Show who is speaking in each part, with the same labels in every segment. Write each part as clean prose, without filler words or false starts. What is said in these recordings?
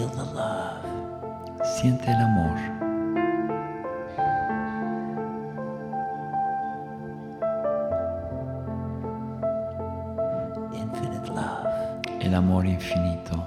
Speaker 1: Feel the love.
Speaker 2: Siente el amor.
Speaker 1: Infinite love.
Speaker 2: El amor infinito.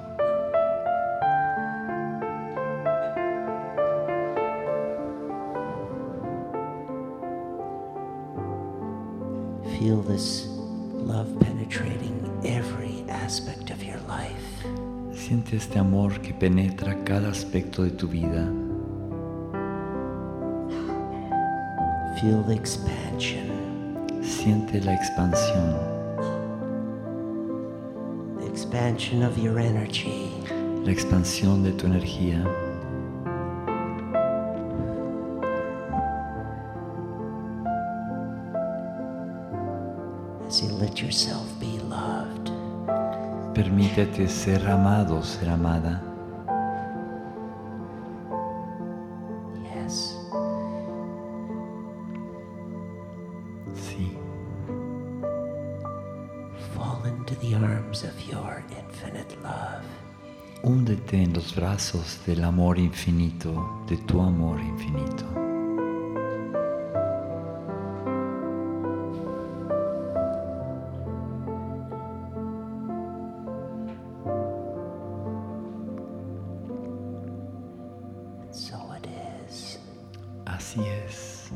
Speaker 1: Feel this love penetrating every aspect of your life.
Speaker 2: Siente este amor que penetra cada aspecto de tu vida.
Speaker 1: Feel the expansion.
Speaker 2: Siente la expansión.
Speaker 1: The expansion of your energy.
Speaker 2: La expansión de tu energía.
Speaker 1: As you let yourself be loved.
Speaker 2: Permítete ser amado, ser amada.
Speaker 1: Yes.
Speaker 2: Sí.
Speaker 1: Fall into the arms of your infinite love.
Speaker 2: Húndete en los brazos del amor infinito, de tu amor infinito.
Speaker 1: So it is.
Speaker 2: Así es.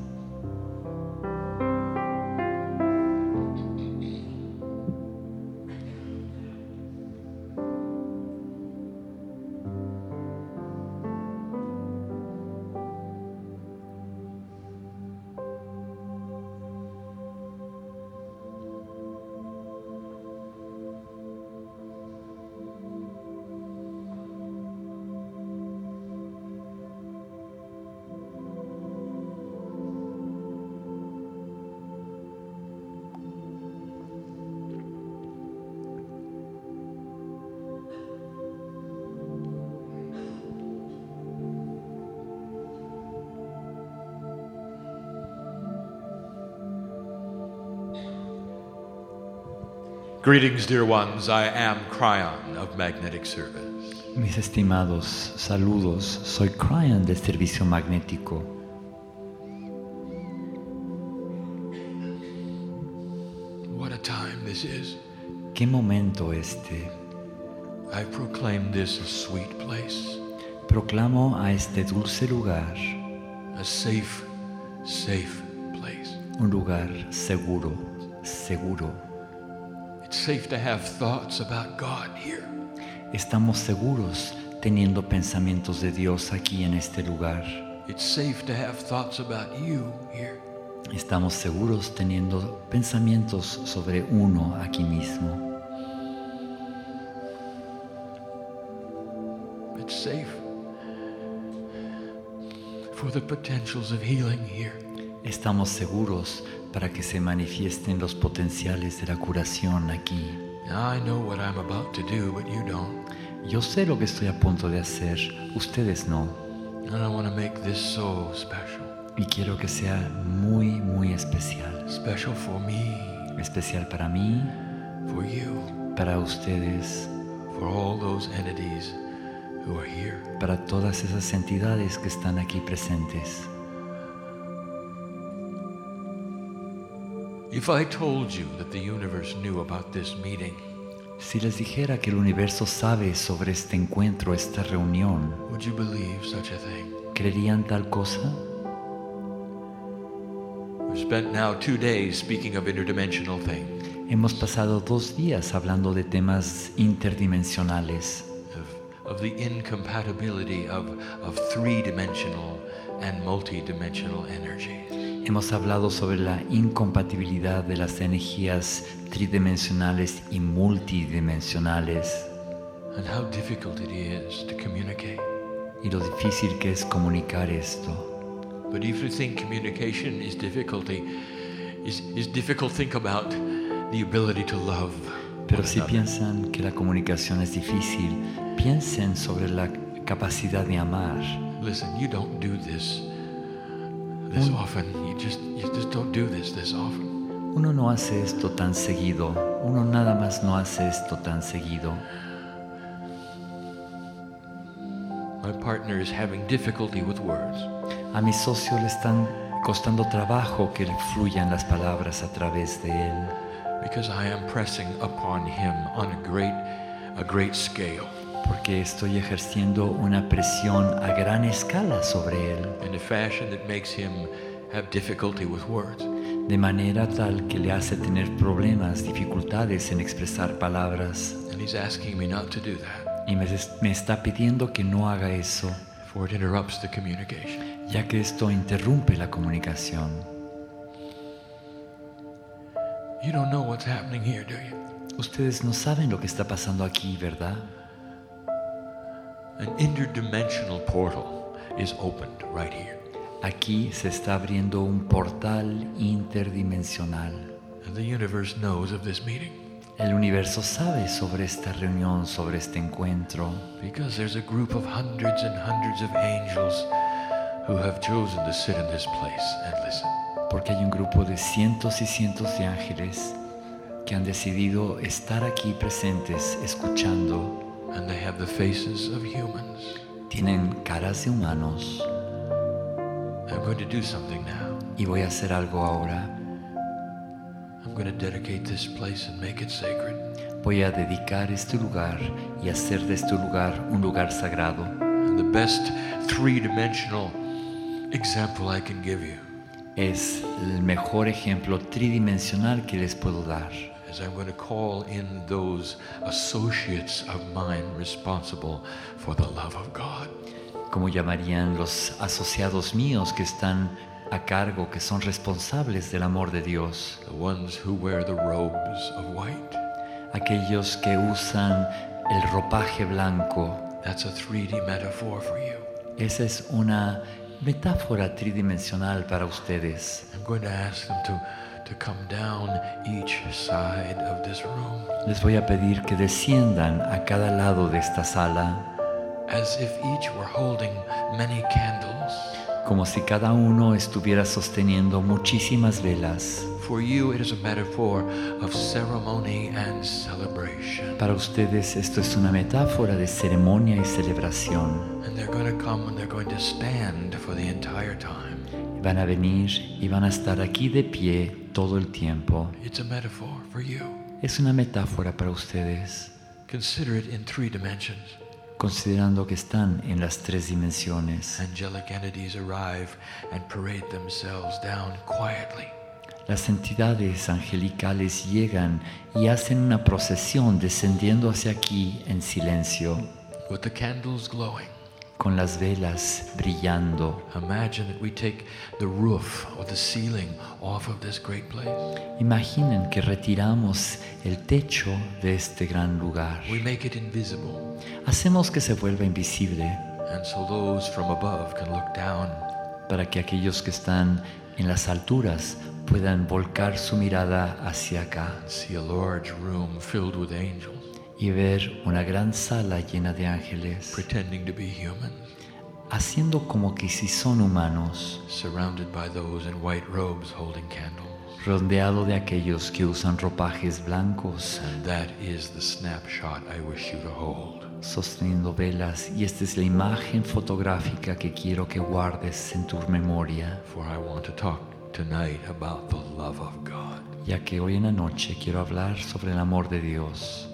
Speaker 3: Greetings, dear ones. I am Cryon of Magnetic Service.
Speaker 2: Mis estimados, saludos. Soy Cryon de Servicio Magnético.
Speaker 3: What a time this is.
Speaker 2: ¿Qué momento este?
Speaker 3: I proclaim this a sweet place,
Speaker 2: Proclamo a este dulce lugar
Speaker 3: a safe place.
Speaker 2: un lugar seguro, seguro.
Speaker 3: It's safe to have thoughts about God here.
Speaker 2: Estamos seguros teniendo pensamientos de Dios aquí en este lugar.
Speaker 3: It's safe to have thoughts about you here.
Speaker 2: Estamos seguros teniendo pensamientos sobre uno aquí mismo.
Speaker 3: It's safe for the potentials of healing here.
Speaker 2: Estamos seguros para que se manifiesten los potenciales de la curación aquí.
Speaker 3: Now I know what I'm about to do, but you don't.
Speaker 2: Yo sé lo que estoy a punto de hacer, ustedes no.
Speaker 3: And I want to make this so special.
Speaker 2: Y quiero que sea muy, muy especial.
Speaker 3: Special for me,
Speaker 2: Especial para mí,
Speaker 3: for you,
Speaker 2: para ustedes,
Speaker 3: for all those entities who are here.
Speaker 2: para todas esas entidades que están aquí presentes.
Speaker 3: If I told you that the universe knew about this meeting,
Speaker 2: Si les dijera que el universo sabe sobre este encuentro, esta reunión,
Speaker 3: would you believe such a thing?
Speaker 2: ¿creerían tal cosa?
Speaker 3: We've spent now 2 days speaking of interdimensional things,
Speaker 2: Hemos pasado 2 días hablando de temas interdimensionales,
Speaker 3: of the incompatibility of three-dimensional and multi-dimensional energies.
Speaker 2: hemos hablado sobre la incompatibilidad de las energías tridimensionales y multidimensionales
Speaker 3: And how difficult it is to communicate.
Speaker 2: y lo difícil que es comunicar esto.
Speaker 3: But if you think communication is difficult, think about the ability to love.
Speaker 2: Pero si
Speaker 3: one another.
Speaker 2: piensan que la comunicación es difícil, piensen sobre la capacidad de amar.
Speaker 3: Listen, you don't do this often. You just don't do this often.
Speaker 2: Uno no hace esto tan seguido. Uno nada más no hace esto tan seguido.
Speaker 3: My partner is having difficulty with words.
Speaker 2: A mi socio le están costando trabajo que le fluyan las palabras a través de él,
Speaker 3: Because I am pressing upon him on a great scale,
Speaker 2: porque estoy ejerciendo una presión a gran escala sobre él,
Speaker 3: in a fashion that makes him have difficulty with words.
Speaker 2: de manera tal que le hace tener problemas, dificultades en expresar palabras.
Speaker 3: And he's asking me not to do that,
Speaker 2: Y me está pidiendo que no haga eso,
Speaker 3: for it interrupts the communication.
Speaker 2: ya que esto interrumpe la comunicación.
Speaker 3: You don't know what's happening here, do you?
Speaker 2: Ustedes no saben lo que está pasando aquí, ¿verdad?
Speaker 3: An interdimensional portal is opened right here.
Speaker 2: Aquí se está abriendo un portal interdimensional.
Speaker 3: And the universe knows of this meeting
Speaker 2: El universo sabe sobre esta reunión, sobre este encuentro,
Speaker 3: because there's a group of hundreds and hundreds of angels who have chosen to sit in this place and listen.
Speaker 2: porque hay un grupo de cientos y cientos de ángeles que han decidido estar aquí presentes, escuchando.
Speaker 3: And they have the faces of humans.
Speaker 2: Tienen caras de humanos.
Speaker 3: I'm going to do something now.
Speaker 2: Y voy a hacer algo ahora.
Speaker 3: I'm going to dedicate this place and make it sacred.
Speaker 2: Voy a dedicar este lugar y hacer de este lugar un lugar sagrado.
Speaker 3: And the best three-dimensional example I can give you
Speaker 2: Es el mejor ejemplo tridimensional que les puedo dar.
Speaker 3: is I'm going to call in those associates of mine responsible for the love of God.
Speaker 2: Como llamarían los asociados míos que están a cargo, que son responsables del amor de Dios.
Speaker 3: The ones who wear the robes of white.
Speaker 2: Aquellos que usan el ropaje blanco.
Speaker 3: That's a 3D metaphor for you.
Speaker 2: Esa es una metáfora tridimensional para ustedes.
Speaker 3: I'm going to ask them to come down each side of this room
Speaker 2: Les voy a pedir que desciendan a cada lado de esta sala,
Speaker 3: as if each were holding many candles.
Speaker 2: como si cada uno estuviera sosteniendo muchísimas velas.
Speaker 3: For you, it is a metaphor of ceremony and celebration.
Speaker 2: Para ustedes esto es una metáfora de ceremonia y celebración.
Speaker 3: And they're going to come and they're going to stand for the entire time.
Speaker 2: Van a venir y van a estar aquí de pie todo el tiempo.
Speaker 3: It's a metaphor for you.
Speaker 2: Es una metáfora para ustedes,
Speaker 3: Consider it in 3 dimensions.
Speaker 2: considerando que están en las 3 dimensiones.
Speaker 3: Angelic entities arrive and parade themselves down quietly.
Speaker 2: Las entidades angelicales llegan y hacen una procesión descendiendo hacia aquí en silencio,
Speaker 3: With the candles glowing,
Speaker 2: con las velas brillando.
Speaker 3: imagine that we take the roof or the ceiling off of this great place.
Speaker 2: Imaginen que retiramos el techo de este gran lugar.
Speaker 3: We make it invisible,
Speaker 2: Hacemos que se vuelva invisible
Speaker 3: and so those from above can look down
Speaker 2: para que aquellos que están en las alturas puedan volcar su mirada hacia acá
Speaker 3: and see a large room filled with angels,
Speaker 2: y ver una gran sala llena de ángeles,
Speaker 3: pretending to be humans,
Speaker 2: haciendo como que si son humanos,
Speaker 3: surrounded by those in white robes holding candles.
Speaker 2: rodeado de aquellos que usan ropajes blancos,
Speaker 3: And that is the snapshot I wish you to hold.
Speaker 2: sosteniendo velas, y esta es la imagen fotográfica que quiero que guardes en tu memoria,
Speaker 3: For I want to talk tonight about the love of God.
Speaker 2: ya que hoy en la noche quiero hablar sobre el amor de Dios.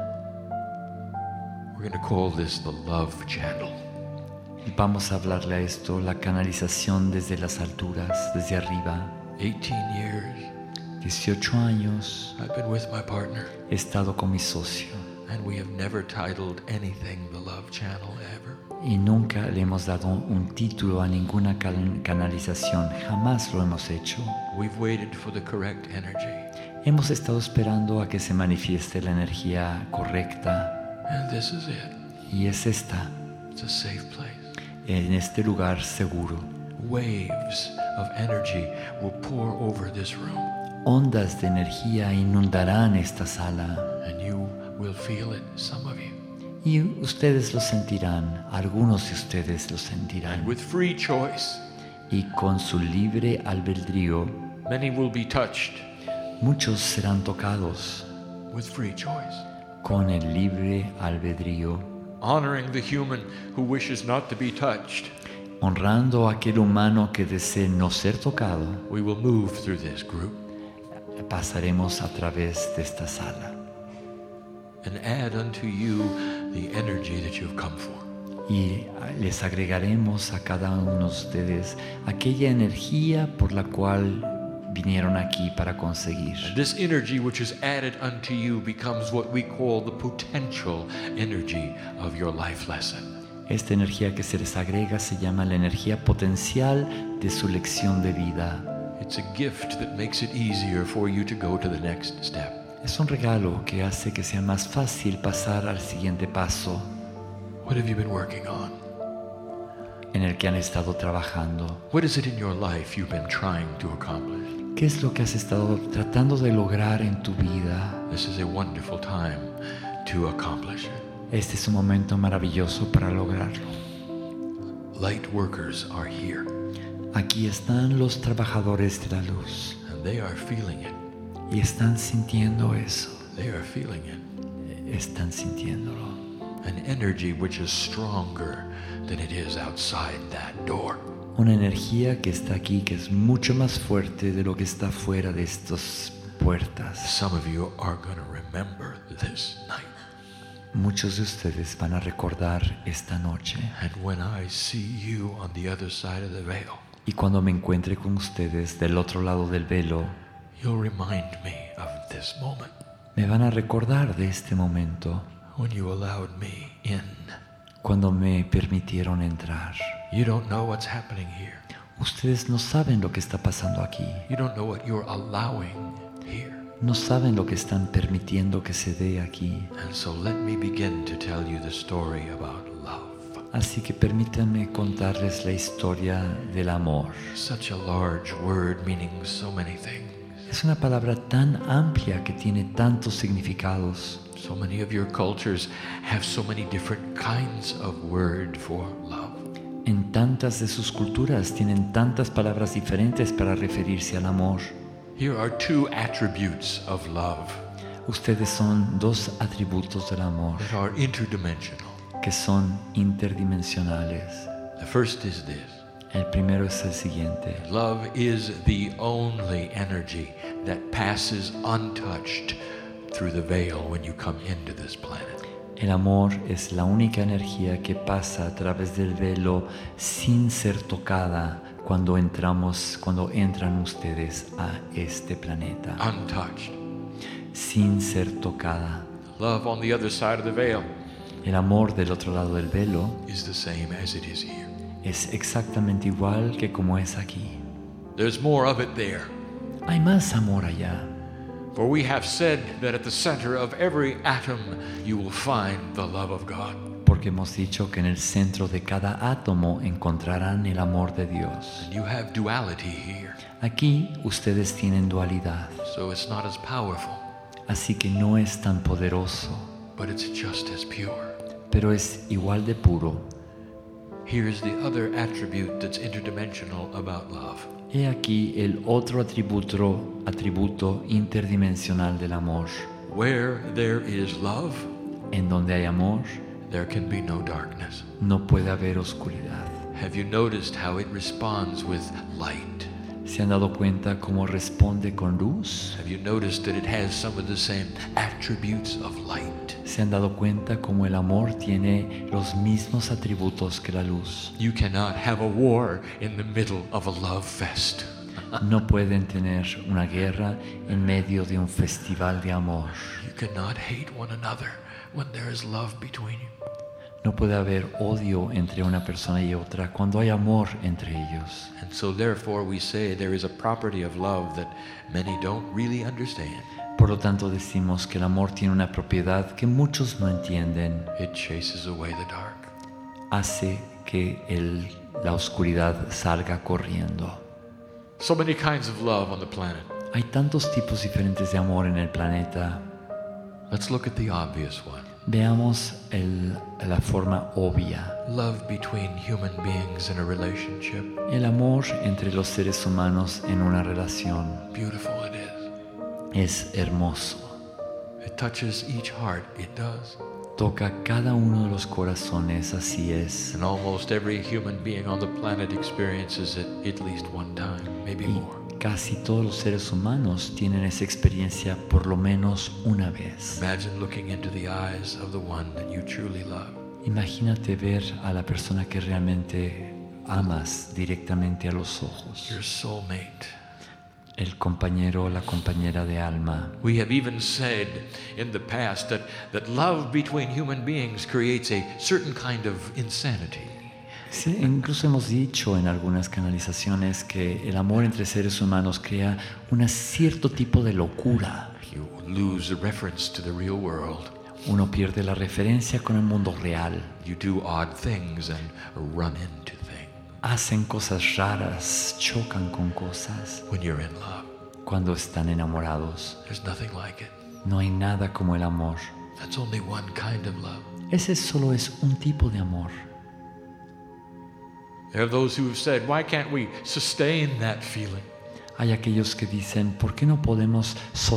Speaker 3: We're going to call this the love channel.
Speaker 2: Y vamos a hablarle a esto la canalización desde las alturas, desde arriba.
Speaker 3: 18 years
Speaker 2: 18 años
Speaker 3: I've been with my partner,
Speaker 2: he estado con mi socio
Speaker 3: and we have never titled anything the love channel ever.
Speaker 2: y nunca le hemos dado un título a ninguna canalización, jamás lo hemos hecho.
Speaker 3: We've waited for the correct energy,
Speaker 2: Hemos estado esperando a que se manifieste la energía correcta,
Speaker 3: and this is it.
Speaker 2: y es esta,
Speaker 3: It's a safe place.
Speaker 2: en este lugar seguro.
Speaker 3: Waves of energy will pour over this room,
Speaker 2: Ondas de energía inundarán esta sala
Speaker 3: and you will feel it, some of you.
Speaker 2: y ustedes lo sentirán, algunos de ustedes lo
Speaker 3: And
Speaker 2: sentirán,
Speaker 3: with free choice,
Speaker 2: y con su libre albedrío
Speaker 3: many will be touched
Speaker 2: muchos serán tocados.
Speaker 3: with free choice.
Speaker 2: Con el libre albedrío
Speaker 3: honoring the human who wishes not to be touched,
Speaker 2: honrando a aquel humano que desee no ser tocado,
Speaker 3: we will move through this group
Speaker 2: pasaremos a través de esta sala
Speaker 3: and add unto you the energy that you have come for.
Speaker 2: y les agregaremos a cada uno de ustedes aquella energía por la cual vinieron aquí para conseguir.
Speaker 3: And this energy which is added unto you becomes what we call the potential energy of your life lesson.
Speaker 2: Esta energía que se les agrega se llama la energía potencial de su lección de vida.
Speaker 3: It's a gift that makes it easier for you to go to the next step.
Speaker 2: Es un regalo que hace que sea más fácil pasar al siguiente paso
Speaker 3: What have you been working on?
Speaker 2: en el que han estado trabajando.
Speaker 3: What is it in your life you've been trying to accomplish?
Speaker 2: ¿Qué es lo que has estado tratando de lograr en tu vida?
Speaker 3: This is a wonderful time to accomplish it.
Speaker 2: Este es un momento maravilloso para lograrlo.
Speaker 3: Light workers are here,
Speaker 2: Aquí están los trabajadores de la luz
Speaker 3: and they are feeling it.
Speaker 2: y están sintiendo eso.
Speaker 3: They are feeling it.
Speaker 2: Están sintiéndolo.
Speaker 3: An energy which is stronger than it is outside that door.
Speaker 2: Una energía que está aquí que es mucho más fuerte de lo que está fuera de estas puertas.
Speaker 3: Some of you are going to remember this night.
Speaker 2: Muchos de ustedes van a recordar esta noche.
Speaker 3: And when I see you on the other side of the veil,
Speaker 2: Y cuando me encuentre con ustedes del otro lado del velo,
Speaker 3: you'll remind me of this moment
Speaker 2: me van a recordar de este momento
Speaker 3: when you allowed me in.
Speaker 2: cuando me permitieron entrar.
Speaker 3: You don't know what's happening here.
Speaker 2: Ustedes no saben lo que está pasando aquí.
Speaker 3: You don't know what you're allowing here.
Speaker 2: No saben lo que están permitiendo que se dé aquí.
Speaker 3: And so let me begin to tell you the story about love.
Speaker 2: Así que permítanme contarles la historia del amor.
Speaker 3: Such a large word meaning so many things.
Speaker 2: Es una palabra tan amplia que tiene tantos significados.
Speaker 3: So many of your cultures have so many different kinds of word for love.
Speaker 2: En tantas de sus culturas tienen tantas palabras diferentes para referirse al amor.
Speaker 3: Here are two attributes of love
Speaker 2: Ustedes son dos atributos del amor
Speaker 3: that are interdimensional.
Speaker 2: que son interdimensionales.
Speaker 3: The first is this.
Speaker 2: El primero es el siguiente.
Speaker 3: Love is the only energy that passes untouched through the veil when you come into this planet.
Speaker 2: El amor es la única energía que pasa a través del velo sin ser tocada cuando entran ustedes a este planeta.
Speaker 3: Untouched.
Speaker 2: Sin ser tocada.
Speaker 3: Love on the other side of the veil
Speaker 2: El amor del otro lado del velo
Speaker 3: is the same as it is here.
Speaker 2: es exactamente igual que como es aquí.
Speaker 3: There's more of it there.
Speaker 2: Hay más amor allá.
Speaker 3: For we have said that at the center of every atom you will find the love of God.
Speaker 2: Porque hemos dicho que en el centro de cada átomo encontrarán el amor de Dios.
Speaker 3: And you have duality here.
Speaker 2: Aquí ustedes tienen dualidad,
Speaker 3: So it's not as powerful,
Speaker 2: así que no es tan poderoso,
Speaker 3: but it's just as pure.
Speaker 2: pero es igual de puro.
Speaker 3: Here's the other attribute that's interdimensional about love.
Speaker 2: He aquí el otro atributo interdimensional del amor.
Speaker 3: Where there is love,
Speaker 2: En donde hay amor,
Speaker 3: there can be no darkness.
Speaker 2: no puede haber oscuridad.
Speaker 3: Have you noticed how it responds with light?
Speaker 2: ¿Se han dado cuenta cómo responde con luz?
Speaker 3: Have you noticed that it has some of the same attributes of light?
Speaker 2: ¿Se han dado cuenta cómo el amor tiene los mismos atributos que la luz?
Speaker 3: You cannot have a war in the middle of a love fest.
Speaker 2: No pueden tener una guerra en medio de un festival de amor.
Speaker 3: You cannot hate one another when there is love between you.
Speaker 2: No puede haber odio entre una persona y otra cuando hay amor entre ellos.
Speaker 3: And so therefore we say there is a property of love that many don't really understand.
Speaker 2: Por lo tanto decimos que el amor tiene una propiedad que muchos no entienden.
Speaker 3: It chases away the dark.
Speaker 2: Hace que la oscuridad salga corriendo.
Speaker 3: So many kinds of love on the planet.
Speaker 2: Hay tantos tipos diferentes de amor en el planeta.
Speaker 3: Let's look at the obvious one.
Speaker 2: Veamos la forma obvia.
Speaker 3: Love between human beings in a relationship.
Speaker 2: El amor entre los seres humanos en una relación
Speaker 3: Beautiful it is.
Speaker 2: es hermoso.
Speaker 3: It touches each heart. It does.
Speaker 2: Toca cada uno de los corazones, así es.
Speaker 3: And almost every human being on the planet experiences it at least one time, maybe
Speaker 2: Y
Speaker 3: more.
Speaker 2: casi todos los seres humanos tienen esa experiencia por lo menos una vez.
Speaker 3: Imagine looking into the eyes of the one that you truly love.
Speaker 2: Imagínate ver a la persona que realmente amas directamente a los ojos.
Speaker 3: Your soulmate.
Speaker 2: El compañero o la compañera de alma.
Speaker 3: We have even said in the past that love between human beings creates a certain kind of insanity.
Speaker 2: Sí, incluso hemos dicho en algunas canalizaciones que el amor entre seres humanos crea un cierto tipo de locura.
Speaker 3: You lose the reference to the real world.
Speaker 2: Uno pierde la referencia con el mundo real.
Speaker 3: You do odd things and run into things.
Speaker 2: Hacen cosas raras, chocan con cosas.
Speaker 3: When you're in love,
Speaker 2: Cuando están enamorados,
Speaker 3: there's nothing like it.
Speaker 2: no hay nada como el amor.
Speaker 3: That's only one kind of love.
Speaker 2: Ese solo es un tipo de amor.
Speaker 3: There are those who have said, why can't we sustain that feeling?
Speaker 2: Hay aquellos que dicen, ¿por qué no podemos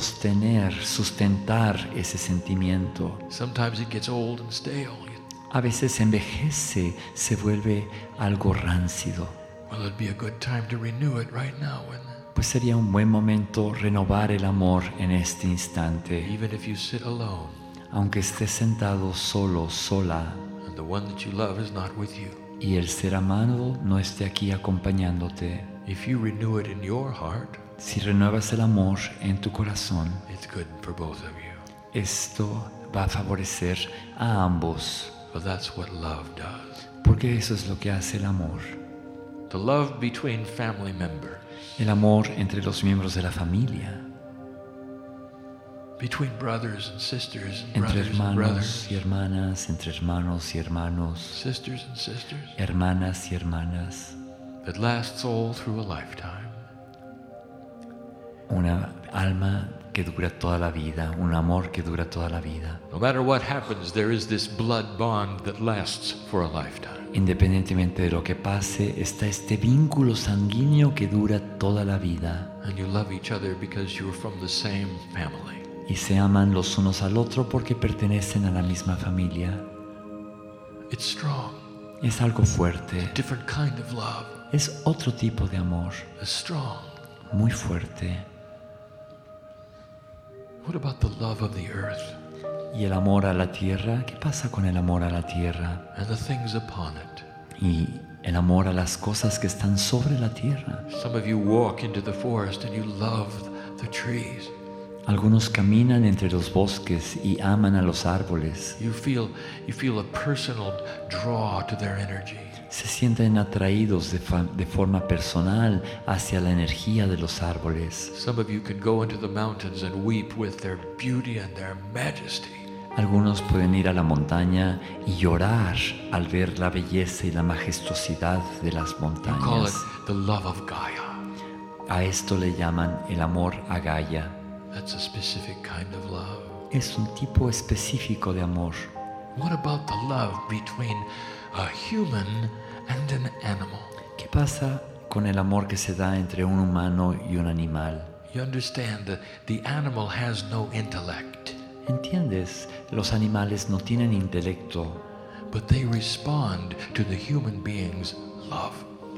Speaker 2: sustentar ese sentimiento?
Speaker 3: Sometimes it gets old and stale.
Speaker 2: A veces envejece, se vuelve algo rancido.
Speaker 3: Well, it'd be a good time to renew it right now, wouldn't it?
Speaker 2: Pues sería un buen momento renovar el amor en este instante.
Speaker 3: Even if you sit alone
Speaker 2: Aunque estés sentado solo, sola,
Speaker 3: and the one that you love is not with you.
Speaker 2: y el ser amado no esté aquí acompañándote.
Speaker 3: If you renew it in your heart,
Speaker 2: Si renuevas el amor en tu corazón,
Speaker 3: it's good for both of you.
Speaker 2: esto va a favorecer a ambos,
Speaker 3: But that's what love does.
Speaker 2: porque eso es lo que hace el amor.
Speaker 3: The love between family members,
Speaker 2: El amor entre los miembros de la familia,
Speaker 3: between brothers and sisters, and
Speaker 2: entre
Speaker 3: brothers and
Speaker 2: hermanos
Speaker 3: brothers,
Speaker 2: y hermanas, entre hermanos y hermanos,
Speaker 3: sisters and sisters,
Speaker 2: hermanas y hermanas.
Speaker 3: that lasts all through a lifetime.
Speaker 2: Una alma que dura toda la vida, un amor que dura toda la vida.
Speaker 3: No matter what happens, there is this blood bond that lasts for a lifetime.
Speaker 2: Independientemente de lo que pase, está este vínculo sanguíneo que dura toda la vida.
Speaker 3: And you love each other because you're from the same family.
Speaker 2: Y se aman los unos al otro porque pertenecen a la misma familia.
Speaker 3: It's strong,
Speaker 2: Es algo fuerte.
Speaker 3: different kind of love.
Speaker 2: Es otro tipo de amor,
Speaker 3: It's strong.
Speaker 2: muy fuerte.
Speaker 3: What about the love of the earth
Speaker 2: ¿Y el amor a la tierra? ¿Qué pasa con el amor a la tierra?
Speaker 3: and the things upon it?
Speaker 2: Y el amor a las cosas que están sobre la tierra.
Speaker 3: Some of you walk into the forest and you love the trees.
Speaker 2: Algunos caminan entre los bosques y aman a los árboles.
Speaker 3: You feel a personal draw to their energy.
Speaker 2: Se sienten atraídos de forma personal hacia la energía de los árboles.
Speaker 3: Some of you can go into the mountains and weep with their beauty and their majesty.
Speaker 2: Algunos pueden ir a la montaña y llorar al ver la belleza y la majestuosidad de las
Speaker 3: You call it
Speaker 2: montañas.
Speaker 3: the love of Gaia.
Speaker 2: A esto le llaman el amor a Gaia.
Speaker 3: That's a specific kind of love.
Speaker 2: Es un tipo específico de amor.
Speaker 3: What about the love between a human and an animal?
Speaker 2: ¿Qué pasa con el amor que se da entre un humano y un animal?
Speaker 3: You understand that the animal has no intellect,
Speaker 2: ¿Entiendes? Los animales no tienen intelecto.
Speaker 3: but they respond to the human being's love.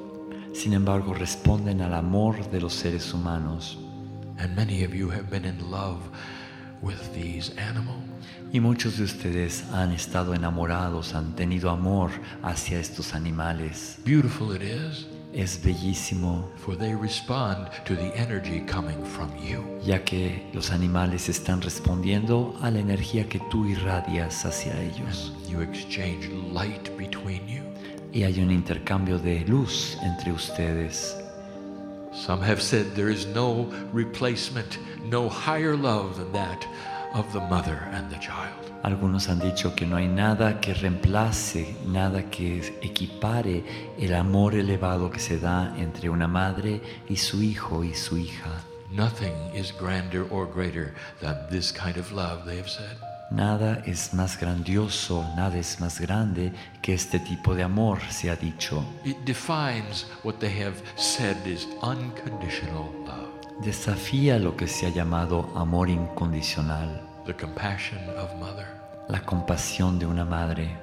Speaker 2: Sin embargo, responden al amor de los seres humanos.
Speaker 3: And many of you have been in love with these animals.
Speaker 2: Y muchos de ustedes han estado enamorados, han tenido amor hacia estos animales.
Speaker 3: Beautiful it is,
Speaker 2: Es bellísimo,
Speaker 3: for they respond to the energy coming from you.
Speaker 2: ya que los animales están respondiendo a la energía que tú irradias hacia ellos.
Speaker 3: You exchange light between you.
Speaker 2: Y hay un intercambio de luz entre ustedes.
Speaker 3: Some have said there is no replacement, no higher love than that of the mother and the child.
Speaker 2: Algunos han dicho que no hay nada que reemplace, nada que equipare el amor elevado que se da entre una madre y su hijo y su hija.
Speaker 3: Nothing is grander or greater than this kind of love, they have said.
Speaker 2: Nada es más grandioso, nada es más grande que este tipo de amor, se ha dicho.
Speaker 3: It defines what they have said is unconditional love,
Speaker 2: Desafía lo que se ha llamado amor incondicional,
Speaker 3: the compassion of mother,
Speaker 2: la compasión de una madre.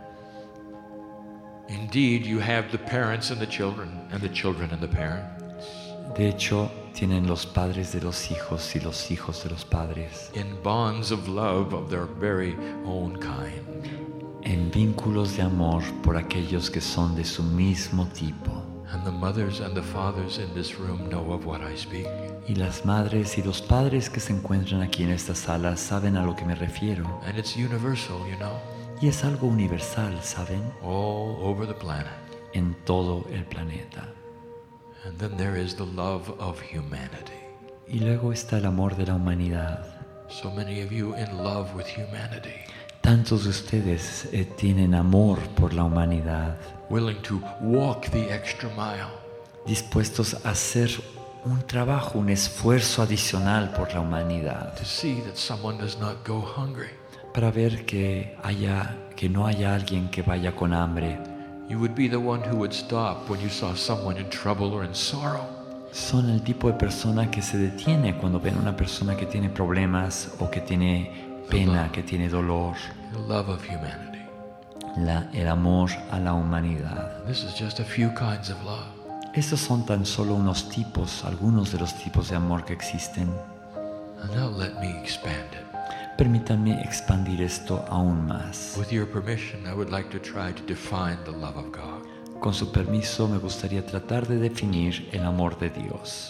Speaker 3: Indeed, you have the parents and the children and the children and the parents.
Speaker 2: De hecho, tienen los padres de los hijos y los hijos de los padres,
Speaker 3: In bonds of love of their very own kind.
Speaker 2: en vínculos de amor por aquellos que son de su mismo tipo.
Speaker 3: And the mothers and the fathers in this room know of what I speak.
Speaker 2: Y las madres y los padres que se encuentran aquí en esta sala saben a lo que me refiero.
Speaker 3: And it's universal, you know,
Speaker 2: Y es algo universal, ¿saben?
Speaker 3: all over the planet.
Speaker 2: En todo el planeta.
Speaker 3: And then there is the love of humanity.
Speaker 2: Y luego está el amor de la humanidad.
Speaker 3: So many of you in love with humanity,
Speaker 2: Tantos de ustedes tienen amor por la humanidad,
Speaker 3: willing to walk the extra mile,
Speaker 2: dispuestos a hacer un trabajo, un esfuerzo adicional por la humanidad,
Speaker 3: to see that someone does not go hungry.
Speaker 2: para ver que no haya alguien que vaya con hambre.
Speaker 3: You would be the one who would stop when you saw someone in trouble or in sorrow.
Speaker 2: Son el tipo de persona que se detiene cuando ven a una persona que tiene problemas o que tiene pena, que tiene dolor.
Speaker 3: The love of humanity.
Speaker 2: El amor a la humanidad.
Speaker 3: This is just a few kinds of love.
Speaker 2: Estos son tan solo unos tipos, algunos de los tipos de amor que existen.
Speaker 3: And now let me expand it.
Speaker 2: Permítanme expandir esto aún más.
Speaker 3: With your permission, I would like to try to define the love of God.
Speaker 2: Con su permiso, me gustaría tratar de definir el amor de Dios.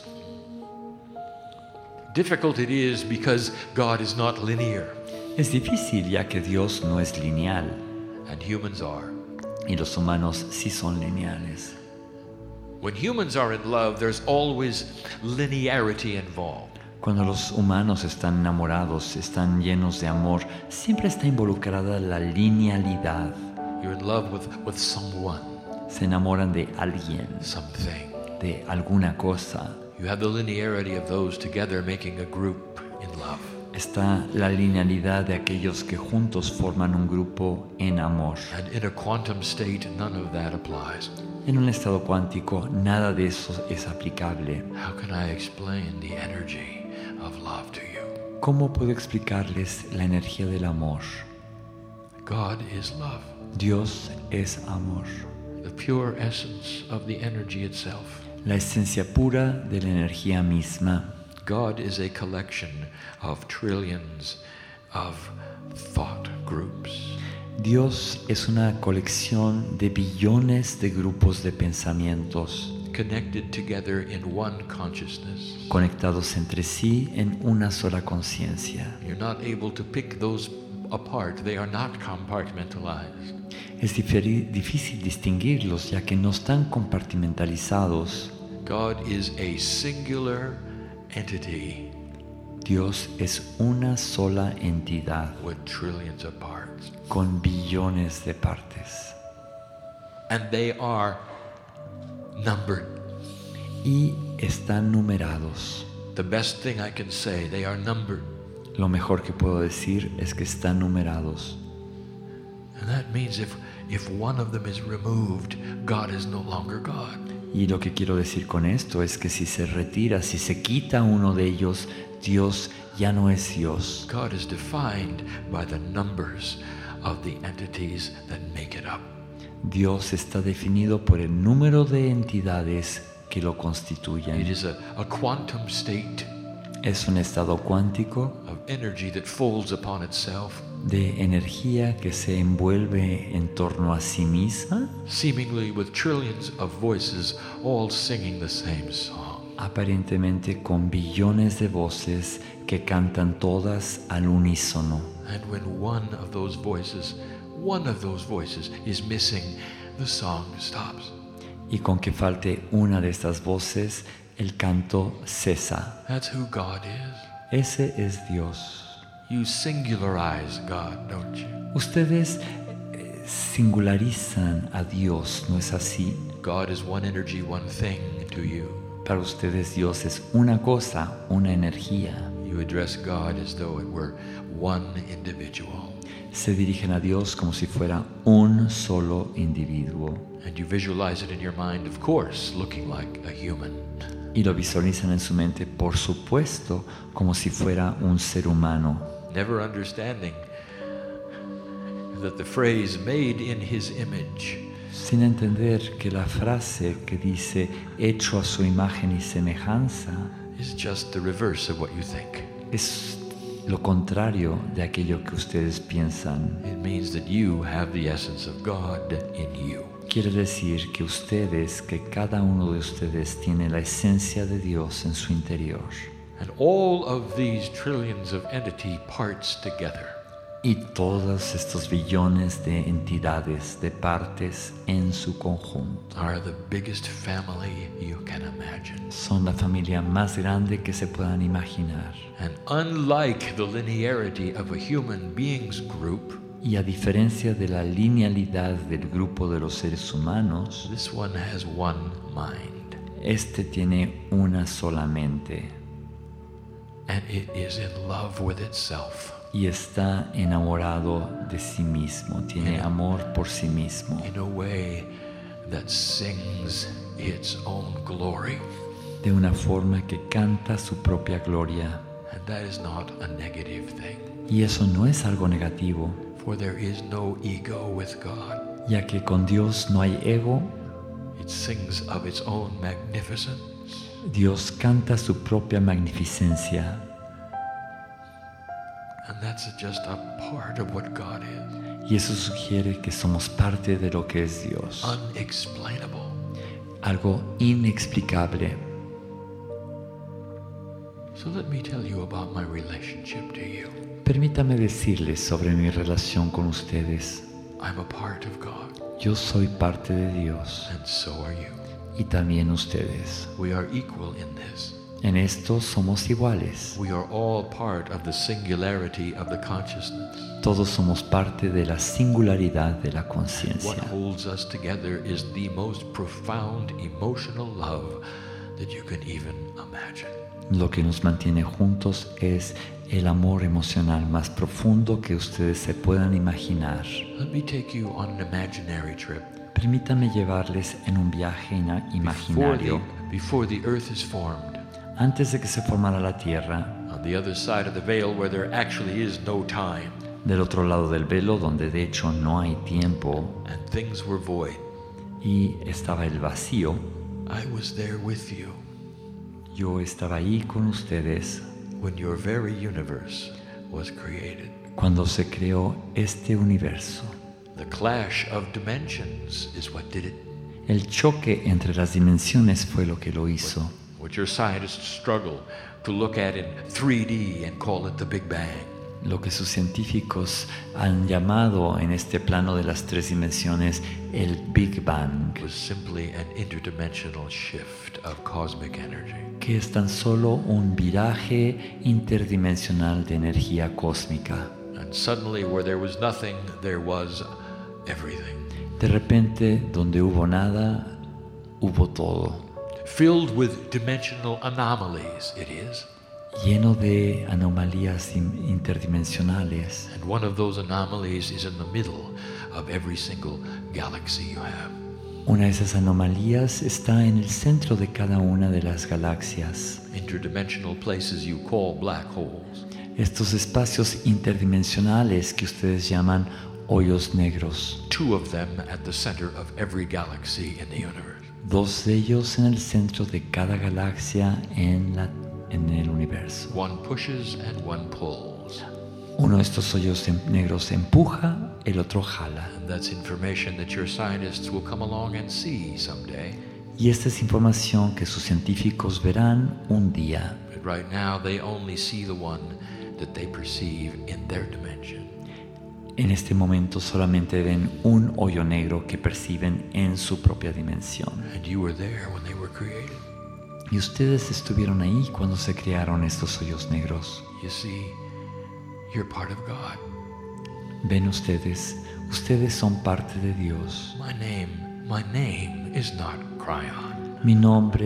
Speaker 3: Difficult it is because God is not linear,
Speaker 2: Es difícil ya que Dios no es lineal
Speaker 3: and humans are.
Speaker 2: y los humanos sí son lineales.
Speaker 3: When humans are in love, there's always linearity involved.
Speaker 2: Cuando los humanos están enamorados, están llenos de amor, siempre está involucrada la linealidad.
Speaker 3: You're in love with someone,
Speaker 2: Se enamoran de alguien,
Speaker 3: something.
Speaker 2: de alguna cosa.
Speaker 3: You have the linearity of those together making a group in love.
Speaker 2: Está la linealidad de aquellos que juntos forman un grupo en amor.
Speaker 3: And in a quantum state, none of that applies.
Speaker 2: En un estado cuántico, nada de eso es aplicable.
Speaker 3: How can I explain the energy of love to you?
Speaker 2: ¿Cómo puedo explicarles la energía del amor?
Speaker 3: God is love,
Speaker 2: Dios es amor,
Speaker 3: the pure essence of the energy itself.
Speaker 2: la esencia pura de la energía misma.
Speaker 3: God is a collection of trillions of thought groups.
Speaker 2: Dios es una colección de billones de grupos de pensamientos
Speaker 3: Connected together in one consciousness.
Speaker 2: conectados entre sí en una sola conciencia.
Speaker 3: You're not able to pick those apart. They are not compartmentalized.
Speaker 2: Es difícil distinguirlos ya que no están compartimentalizados.
Speaker 3: God is a singular entity
Speaker 2: Dios es una sola entidad
Speaker 3: with trillions of parts.
Speaker 2: con billones de partes.
Speaker 3: And they are numbered.
Speaker 2: Y están numerados.
Speaker 3: The best thing I can say, they are numbered.
Speaker 2: Lo mejor que puedo decir es que están numerados.
Speaker 3: And that means if one of them is removed, God is no longer God.
Speaker 2: Y lo que quiero decir con esto es que si se retira, si se quita uno de ellos, Dios ya no es Dios.
Speaker 3: God is defined by the numbers of the entities that make it up.
Speaker 2: Dios está definido por el número de entidades que lo
Speaker 3: It
Speaker 2: constituyen.
Speaker 3: is a quantum state
Speaker 2: Es un estado cuántico
Speaker 3: of energy that folds upon itself,
Speaker 2: de energía que se envuelve en torno a sí misma,
Speaker 3: seemingly with trillions of voices all singing the same song.
Speaker 2: aparentemente con billones de voces que cantan todas al unísono.
Speaker 3: And when one of those voices is missing, the song stops.
Speaker 2: Y con que falte una de estas voces, el canto cesa.
Speaker 3: That's who God is.
Speaker 2: Ese es Dios.
Speaker 3: You singularize God, don't you?
Speaker 2: Ustedes singularizan a Dios, ¿no es así?
Speaker 3: God is one energy, one thing to you.
Speaker 2: Para ustedes Dios es una cosa, una energía.
Speaker 3: You address God as though it were one individual.
Speaker 2: Se dirigen a Dios como si fuera un solo individuo.
Speaker 3: And you visualize it in your mind, of course, looking like a human.
Speaker 2: Y lo visualizan en su mente, por supuesto, como si fuera un ser humano.
Speaker 3: Never understanding that the phrase "made in His image"
Speaker 2: sin entender que la frase que dice hecho a su imagen y semejanza
Speaker 3: is just the reverse of what you think.
Speaker 2: es lo contrario de aquello que ustedes piensan.
Speaker 3: It means that you have the essence of God in you.
Speaker 2: Quiere decir que ustedes, que cada uno de ustedes tiene la esencia de Dios en su interior.
Speaker 3: And all of these trillions of entity parts together
Speaker 2: Y todos estos billones de entidades, de partes en su conjunto,
Speaker 3: are the biggest family you can imagine.
Speaker 2: son la familia más grande que se puedan imaginar.
Speaker 3: And unlike the linearity of a human beings group,
Speaker 2: Y a diferencia de la linealidad del grupo de los seres humanos,
Speaker 3: this one has one mind.
Speaker 2: este tiene una sola mente
Speaker 3: And it is in love with itself
Speaker 2: y está enamorado de sí mismo, tiene amor por sí mismo,
Speaker 3: in a way that sings its own glory.
Speaker 2: de una forma que canta su propia gloria.
Speaker 3: And that is not a negative thing,
Speaker 2: Y eso no es algo negativo,
Speaker 3: for there is no ego with God.
Speaker 2: ya que con Dios no hay ego.
Speaker 3: It sings of its own magnificence.
Speaker 2: Dios canta su propia magnificencia,
Speaker 3: And that's just a part of what God is.
Speaker 2: y eso sugiere que somos parte de lo que es Dios,
Speaker 3: Unexplainable.
Speaker 2: algo inexplicable.
Speaker 3: So let me tell you about my relationship to you.
Speaker 2: Permítame decirles sobre mi relación con ustedes.
Speaker 3: I'm a part of God,
Speaker 2: Yo soy parte de Dios
Speaker 3: and so are you.
Speaker 2: y también ustedes.
Speaker 3: We are equal in this.
Speaker 2: En esto somos iguales.
Speaker 3: We are all part of the singularity of the consciousness.
Speaker 2: Todos somos parte de la singularidad de la
Speaker 3: What
Speaker 2: conciencia.
Speaker 3: holds us together is the most profound emotional love that you can even imagine.
Speaker 2: Lo que nos mantiene juntos es el amor emocional más profundo que ustedes se puedan imaginar.
Speaker 3: Let me take you on an imaginary trip.
Speaker 2: Permítame llevarles en un viaje imaginario.
Speaker 3: Before the earth is formed,
Speaker 2: Antes de que se formara la tierra,
Speaker 3: on the other side of the veil where there actually is no time,
Speaker 2: del otro lado del velo, donde de hecho no hay tiempo
Speaker 3: and things were void,
Speaker 2: y estaba el vacío,
Speaker 3: I was there with you
Speaker 2: yo estaba ahí con ustedes
Speaker 3: when your very universe was created.
Speaker 2: cuando se creó este universo.
Speaker 3: The clash of dimensions is what did it.
Speaker 2: El choque entre las dimensiones fue lo que lo hizo.
Speaker 3: What your scientists struggle to look at in 3D and call it the Big Bang.
Speaker 2: Lo que sus científicos han llamado en este plano de las tres dimensiones el Big Bang,
Speaker 3: Was simply an interdimensional shift of cosmic energy.
Speaker 2: que es tan solo un viraje interdimensional de energía cósmica.
Speaker 3: And suddenly, where there was nothing, there was everything.
Speaker 2: De repente, donde hubo nada, hubo todo,
Speaker 3: Filled with dimensional anomalies, it is.
Speaker 2: lleno de anomalías interdimensionales.
Speaker 3: And one of those anomalies is in the middle of every single galaxy you have.
Speaker 2: Una de esas anomalías está en el centro de cada una de las galaxias.
Speaker 3: Interdimensional places you call black holes.
Speaker 2: Estos espacios interdimensionales que ustedes llaman hoyos negros.
Speaker 3: Two of them at the center of every galaxy in the universe.
Speaker 2: Dos de ellos en el centro de cada galaxia en el universo.
Speaker 3: One pushes and one pulls.
Speaker 2: Uno de estos hoyos negros empuja, el otro jala.
Speaker 3: And that's information that your scientists will come along and see someday.
Speaker 2: Y esta es información que sus científicos verán un día.
Speaker 3: But right now they only see the one that they perceive in their dimension.
Speaker 2: En este momento solamente ven un hoyo negro que perciben en su propia dimensión.
Speaker 3: And you were there when they were created.
Speaker 2: Y ustedes estuvieron ahí cuando se crearon estos hoyos negros.
Speaker 3: You see, you're part of God.
Speaker 2: Ven ustedes son parte de Dios.
Speaker 3: My name is not Cryon.
Speaker 2: Mi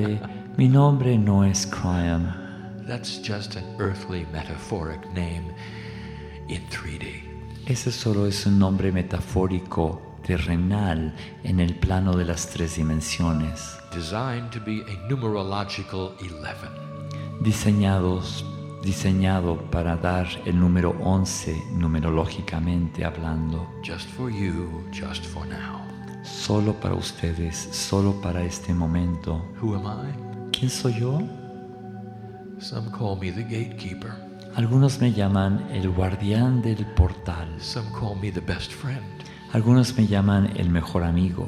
Speaker 2: nombre no es Cryon.
Speaker 3: That's just an earthly metaphoric name in 3D.
Speaker 2: Ese solo es un nombre metafórico terrenal en el plano de las tres dimensiones,
Speaker 3: Designed to be a numerological 11.
Speaker 2: diseñados diseñado para dar el número 11 numerológicamente hablando.
Speaker 3: Just for you, just for now.
Speaker 2: Solo para ustedes, solo para este momento.
Speaker 3: Who am I?
Speaker 2: ¿Quién soy yo?
Speaker 3: Some call me the gatekeeper.
Speaker 2: Algunos me llaman el guardián del portal.
Speaker 3: Some call me the best friend.
Speaker 2: Algunos me llaman el mejor amigo.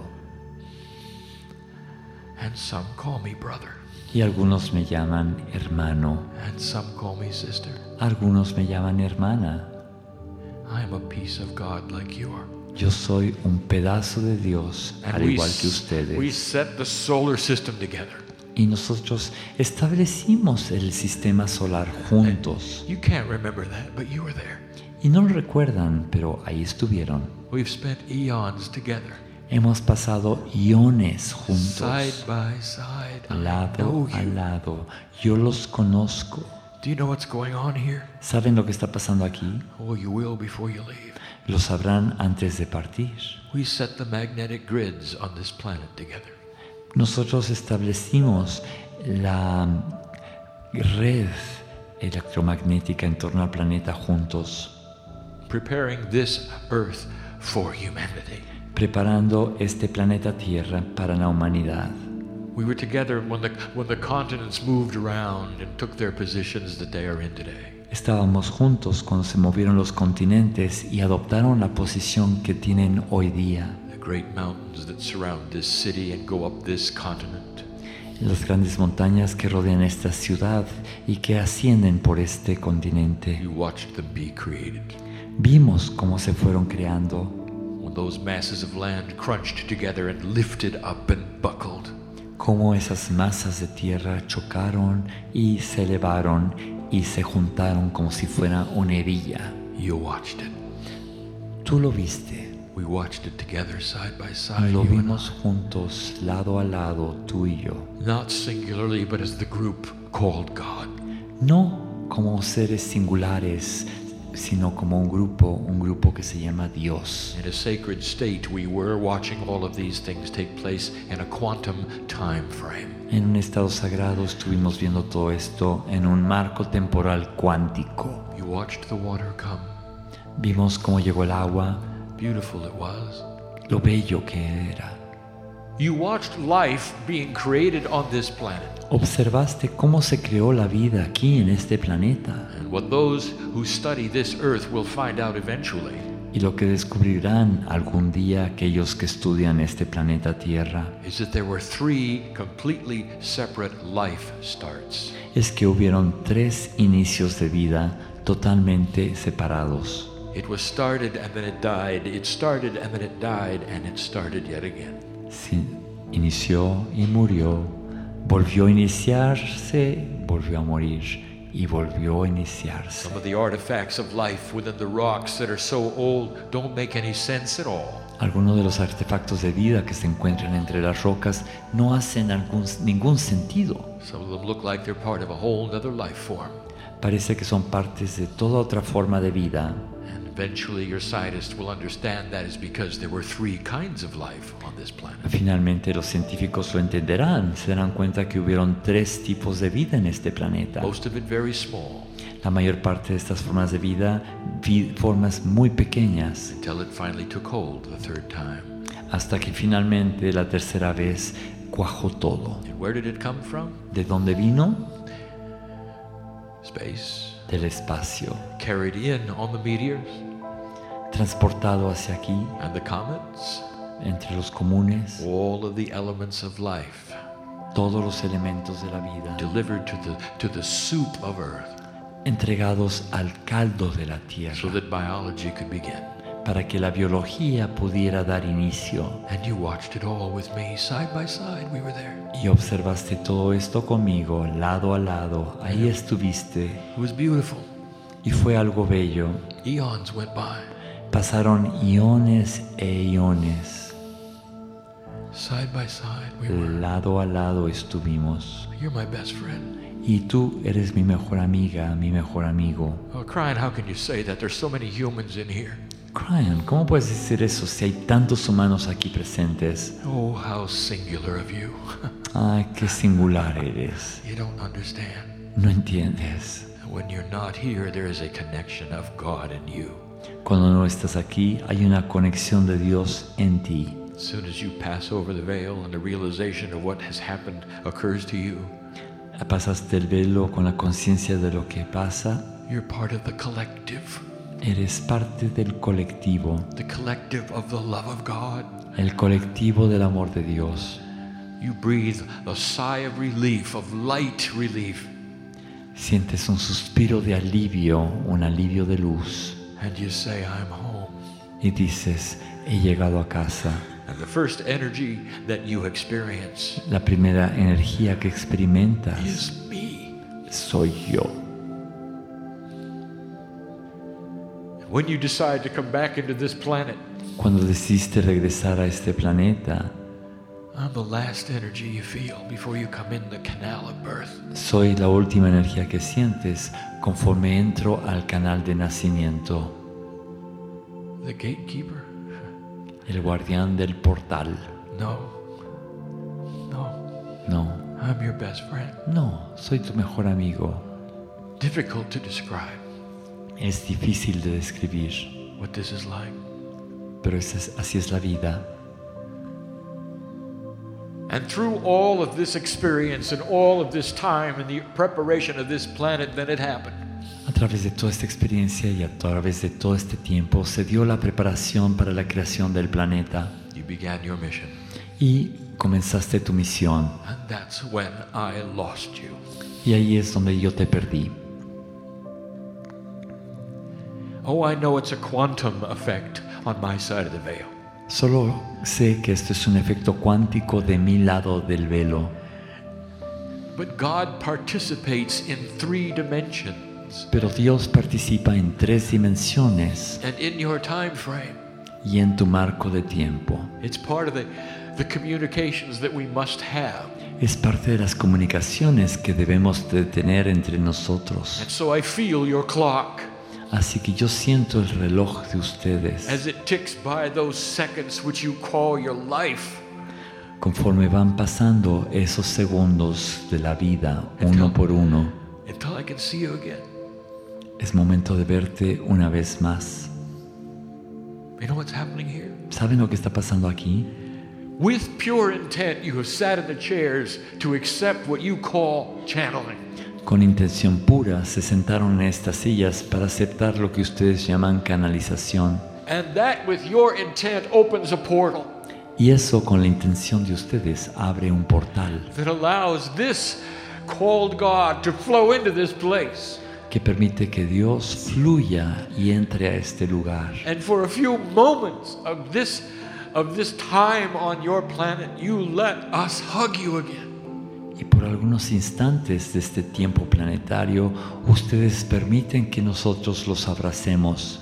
Speaker 3: And some call me brother.
Speaker 2: Y algunos me llaman hermano.
Speaker 3: And some call me sister.
Speaker 2: Algunos me llaman hermana.
Speaker 3: I am a piece of God like you are.
Speaker 2: Yo soy un pedazo de Dios,
Speaker 3: And
Speaker 2: al igual que
Speaker 3: we
Speaker 2: ustedes.
Speaker 3: set the solar system together.
Speaker 2: Y nosotros establecimos el sistema solar juntos.
Speaker 3: You can't remember that, but you were there.
Speaker 2: Y no lo recuerdan, pero ahí estuvieron.
Speaker 3: We've spent eons together.
Speaker 2: Hemos pasado iones
Speaker 3: Side
Speaker 2: juntos,
Speaker 3: by side. I
Speaker 2: lado
Speaker 3: know
Speaker 2: a
Speaker 3: you.
Speaker 2: lado. Yo los conozco.
Speaker 3: Do you know what's going on here?
Speaker 2: ¿Saben lo que está pasando aquí?
Speaker 3: Oh, you will before you leave.
Speaker 2: Lo sabrán antes de partir.
Speaker 3: We set the magnetic grids on this planet together.
Speaker 2: Nosotros establecimos la red electromagnética en torno al planeta juntos,
Speaker 3: Preparing this earth for humanity.
Speaker 2: preparando este planeta Tierra para la humanidad.
Speaker 3: We were together when the continents moved around and took their positions that they are in today.
Speaker 2: Estábamos juntos cuando se movieron los continentes y adoptaron la posición que tienen hoy día.
Speaker 3: The great mountains that surround this city and go up this continent.
Speaker 2: Las grandes montañas que rodean esta ciudad y que ascienden por este continente.
Speaker 3: You watched them be created.
Speaker 2: Vimos cómo se fueron creando,
Speaker 3: When those masses of land crunched together and lifted up and buckled.
Speaker 2: cómo esas masas de tierra chocaron y se elevaron y se juntaron como si fuera una hebilla.
Speaker 3: You watched it.
Speaker 2: Tú lo viste,
Speaker 3: We watched it together side by side.
Speaker 2: lo
Speaker 3: you and
Speaker 2: vimos juntos, lado a lado, tú y yo.
Speaker 3: I. Not singularly, but as the group called God.
Speaker 2: No como seres singulares, sino como un grupo que se llama Dios.
Speaker 3: In a sacred state, we were watching all of these things take place in a quantum time frame.
Speaker 2: En un estado sagrado estuvimos viendo todo esto en un marco temporal cuántico.
Speaker 3: You watched the water come.
Speaker 2: Vimos cómo llegó el agua,
Speaker 3: Beautiful it was.
Speaker 2: lo bello que era.
Speaker 3: You watched life being created on this planet.
Speaker 2: Observaste cómo se creó la vida aquí en este planeta.
Speaker 3: And what those who study this earth will find out eventually
Speaker 2: Y lo que descubrirán algún día aquellos que estudian este planeta Tierra
Speaker 3: is that there were three completely separate life starts.
Speaker 2: es que hubieron 3 inicios de vida totalmente separados.
Speaker 3: It was started and then it died. It started and then it died and it started yet again.
Speaker 2: Sí, inició y murió, volvió a iniciarse, volvió a morir y volvió a iniciarse.
Speaker 3: Some of the artifacts of life within the rocks that are so old don't make any sense at all.
Speaker 2: Algunos de los artefactos de vida que se encuentran entre las rocas no hacen ningún sentido.
Speaker 3: Some of them look like they're part of a whole other life form.
Speaker 2: Parece que son partes de toda otra forma de vida.
Speaker 3: And eventually your scientists will understand that is because there were three kinds of life on this planet.
Speaker 2: Finalmente los científicos lo entenderán, se darán cuenta que hubieron 3 tipos de vida en este planeta.
Speaker 3: Most of it very small,
Speaker 2: La mayor parte de estas formas de vida, formas muy pequeñas,
Speaker 3: until it finally took hold the third time.
Speaker 2: hasta que finalmente la tercera vez cuajó todo.
Speaker 3: And where did it come from?
Speaker 2: ¿De dónde vino?
Speaker 3: Space.
Speaker 2: Del espacio,
Speaker 3: Carried in on the meteors
Speaker 2: transportado hacia aquí,
Speaker 3: and the comets.
Speaker 2: entre los comunes,
Speaker 3: All of the elements of life
Speaker 2: todos los elementos de la vida,
Speaker 3: delivered to the soup of earth
Speaker 2: entregados al caldo de la
Speaker 3: so
Speaker 2: tierra,
Speaker 3: that biology could begin.
Speaker 2: para que la biología pudiera dar inicio.
Speaker 3: And you watched it all with me, side by side. We were there.
Speaker 2: Y observaste todo esto conmigo, lado a lado, ahí estuviste,
Speaker 3: It was beautiful.
Speaker 2: y fue algo bello.
Speaker 3: Eons went by.
Speaker 2: Pasaron iones e iones,
Speaker 3: Side by side, we were.
Speaker 2: lado a lado estuvimos.
Speaker 3: You're my best friend.
Speaker 2: Y tú eres mi mejor amiga, mi mejor amigo.
Speaker 3: Oh, Crying, how can you say that? There's so many humans in here.
Speaker 2: Ryan, ¿cómo puedes decir eso si hay tantos humanos aquí presentes?
Speaker 3: Oh, how singular of you.
Speaker 2: Ay, qué singular eres.
Speaker 3: You don't understand.
Speaker 2: No entiendes.
Speaker 3: When you're not here, there is a connection of God in you.
Speaker 2: Cuando no estás aquí, hay una conexión de Dios en ti.
Speaker 3: As soon as you pass over the veil and the realization of what has happened occurs to you,
Speaker 2: Pasaste el velo con la conciencia de lo que pasa.
Speaker 3: you're part of the collective
Speaker 2: Eres parte del colectivo,
Speaker 3: of the love of God.
Speaker 2: el colectivo del amor de Dios.
Speaker 3: You breathe a sigh of relief, of light relief,
Speaker 2: Sientes un suspiro de alivio, un alivio de luz.
Speaker 3: and you say, I'm home.
Speaker 2: Y dices, he llegado a casa.
Speaker 3: And the first energy that you experience
Speaker 2: La primera energía que experimentas
Speaker 3: is me.
Speaker 2: soy yo.
Speaker 3: When you decide to come back into this planet,
Speaker 2: Cuando decidiste regresar a este planeta,
Speaker 3: I'm the last energy you feel before you come in the canal of birth.
Speaker 2: soy la última energía que sientes conforme entro al canal de nacimiento,
Speaker 3: The gatekeeper?
Speaker 2: el guardián del portal.
Speaker 3: No.
Speaker 2: No,
Speaker 3: I'm your best friend.
Speaker 2: no, soy tu mejor amigo.
Speaker 3: Difficult to describe
Speaker 2: Es difícil de describir,
Speaker 3: what this is like.
Speaker 2: pero así es la vida.
Speaker 3: And through all of this experience and all of this time and the preparation of this planet, then it happened.
Speaker 2: A través de toda esta experiencia y a través de todo este tiempo se dio la preparación para la creación del planeta
Speaker 3: You began your mission.
Speaker 2: y comenzaste tu misión.
Speaker 3: And that's when I lost you.
Speaker 2: Y ahí es donde yo te perdí.
Speaker 3: Oh, I know it's a quantum effect on my side of the veil.
Speaker 2: Solo sé que esto es un efecto cuántico de mi lado del velo,
Speaker 3: But God participates in 3 dimensions.
Speaker 2: pero Dios participa en 3 dimensiones
Speaker 3: And in your time frame,
Speaker 2: y en tu marco de tiempo.
Speaker 3: it's part of the communications that we must have.
Speaker 2: Es parte de las comunicaciones que debemos de tener entre nosotros.
Speaker 3: And so I feel your clock
Speaker 2: Así que yo siento el reloj de ustedes
Speaker 3: as it ticks by those seconds which you call your life.
Speaker 2: conforme van pasando esos segundos de la vida, uno por uno.
Speaker 3: Until I can see you again.
Speaker 2: Es momento de verte una vez más.
Speaker 3: You know what's happening here?
Speaker 2: ¿Saben lo que está pasando aquí?
Speaker 3: With pure intent, you have sat in the chairs to accept what you call channeling.
Speaker 2: Con intención pura se sentaron en estas sillas para aceptar lo que ustedes llaman canalización.
Speaker 3: And that, with your intent, opens a portal
Speaker 2: Y eso con la intención de ustedes abre un portal
Speaker 3: that allows this called God to flow into this place.
Speaker 2: que permite que Dios fluya y entre a este lugar.
Speaker 3: And for a few moments of this time on your planet, you let us hug you again.
Speaker 2: Y por algunos instantes de este tiempo planetario, ustedes permiten que nosotros los abracemos.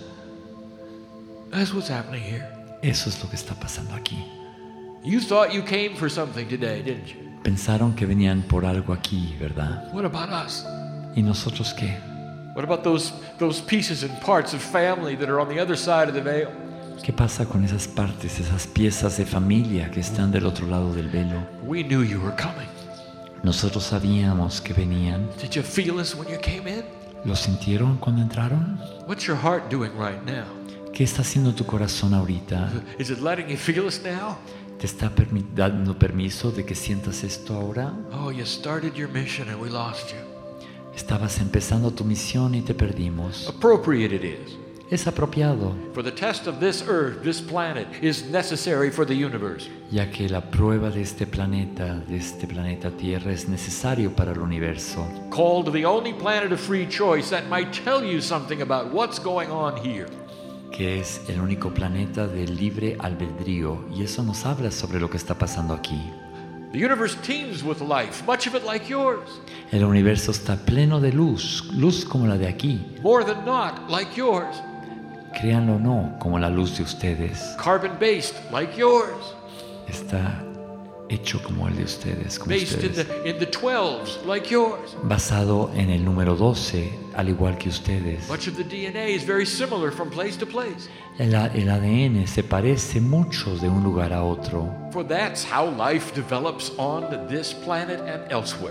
Speaker 3: That's what's happening here.
Speaker 2: Eso es lo que está pasando aquí.
Speaker 3: You thought you came for something today, didn't you?
Speaker 2: Pensaron que venían por algo aquí, ¿verdad?
Speaker 3: What about us?
Speaker 2: ¿Y nosotros qué?
Speaker 3: What about those pieces and parts of family that are on the other side of the veil?
Speaker 2: ¿Qué pasa con esas partes, esas piezas de familia que están del otro lado del velo?
Speaker 3: We knew you were coming.
Speaker 2: Nosotros sabíamos que venían.
Speaker 3: Did you feel us when you came in?
Speaker 2: ¿Lo sintieron cuando entraron?
Speaker 3: What's your heart doing right now?
Speaker 2: ¿Qué está haciendo tu corazón ahorita?
Speaker 3: Is it letting you feel us now?
Speaker 2: ¿Te está dando permiso de que sientas esto ahora?
Speaker 3: Oh, you started your mission and we lost you.
Speaker 2: Estabas empezando tu misión y te perdimos.
Speaker 3: Appropriate it is.
Speaker 2: Es apropiado,
Speaker 3: For the test of this earth, this planet, is necessary for the universe.
Speaker 2: ya que la prueba de este planeta Tierra, es necesario para el universo.
Speaker 3: Called the only planet of free choice that might tell you something about what's going on here.
Speaker 2: Que es el único planeta de libre albedrío, y eso nos habla sobre lo que está pasando aquí.
Speaker 3: The universe teems with life, much of it like yours.
Speaker 2: El universo está pleno de luz, luz como la de aquí.
Speaker 3: More than not, like yours.
Speaker 2: Créanlo o no, como la luz de ustedes.
Speaker 3: Carbon-based, like yours.
Speaker 2: Está hecho como el de ustedes, como
Speaker 3: Based
Speaker 2: ustedes.
Speaker 3: in the 12s, like yours.
Speaker 2: Basado en el número 12, al igual que ustedes.
Speaker 3: Much of the DNA is very similar from place to place.
Speaker 2: El ADN se parece mucho de un lugar a otro,
Speaker 3: For that's how life develops on this planet and elsewhere.
Speaker 2: porque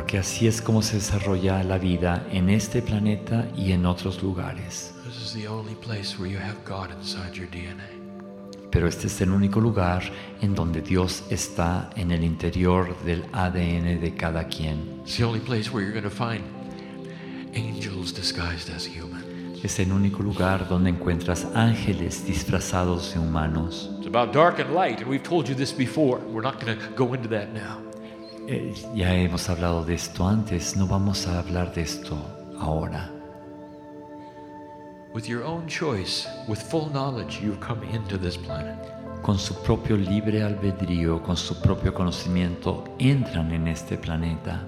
Speaker 2: porque así es como se desarrolla la vida en este planeta y en otros lugares.
Speaker 3: This is the only place where you have God inside your DNA.
Speaker 2: Pero este es el único lugar en donde Dios está en el interior del ADN de cada quien.
Speaker 3: It's the only place where you're going to find angels disguised as human.
Speaker 2: Es el único lugar donde encuentras ángeles disfrazados de humanos.
Speaker 3: It's about dark and light, and we've told you this before. We're not going to go into that now.
Speaker 2: Ya hemos hablado de esto antes, no vamos a hablar de esto ahora.
Speaker 3: With your own choice, with full knowledge, you've come into this planet.
Speaker 2: Con su propio libre albedrío, con su propio conocimiento, entran en este planeta.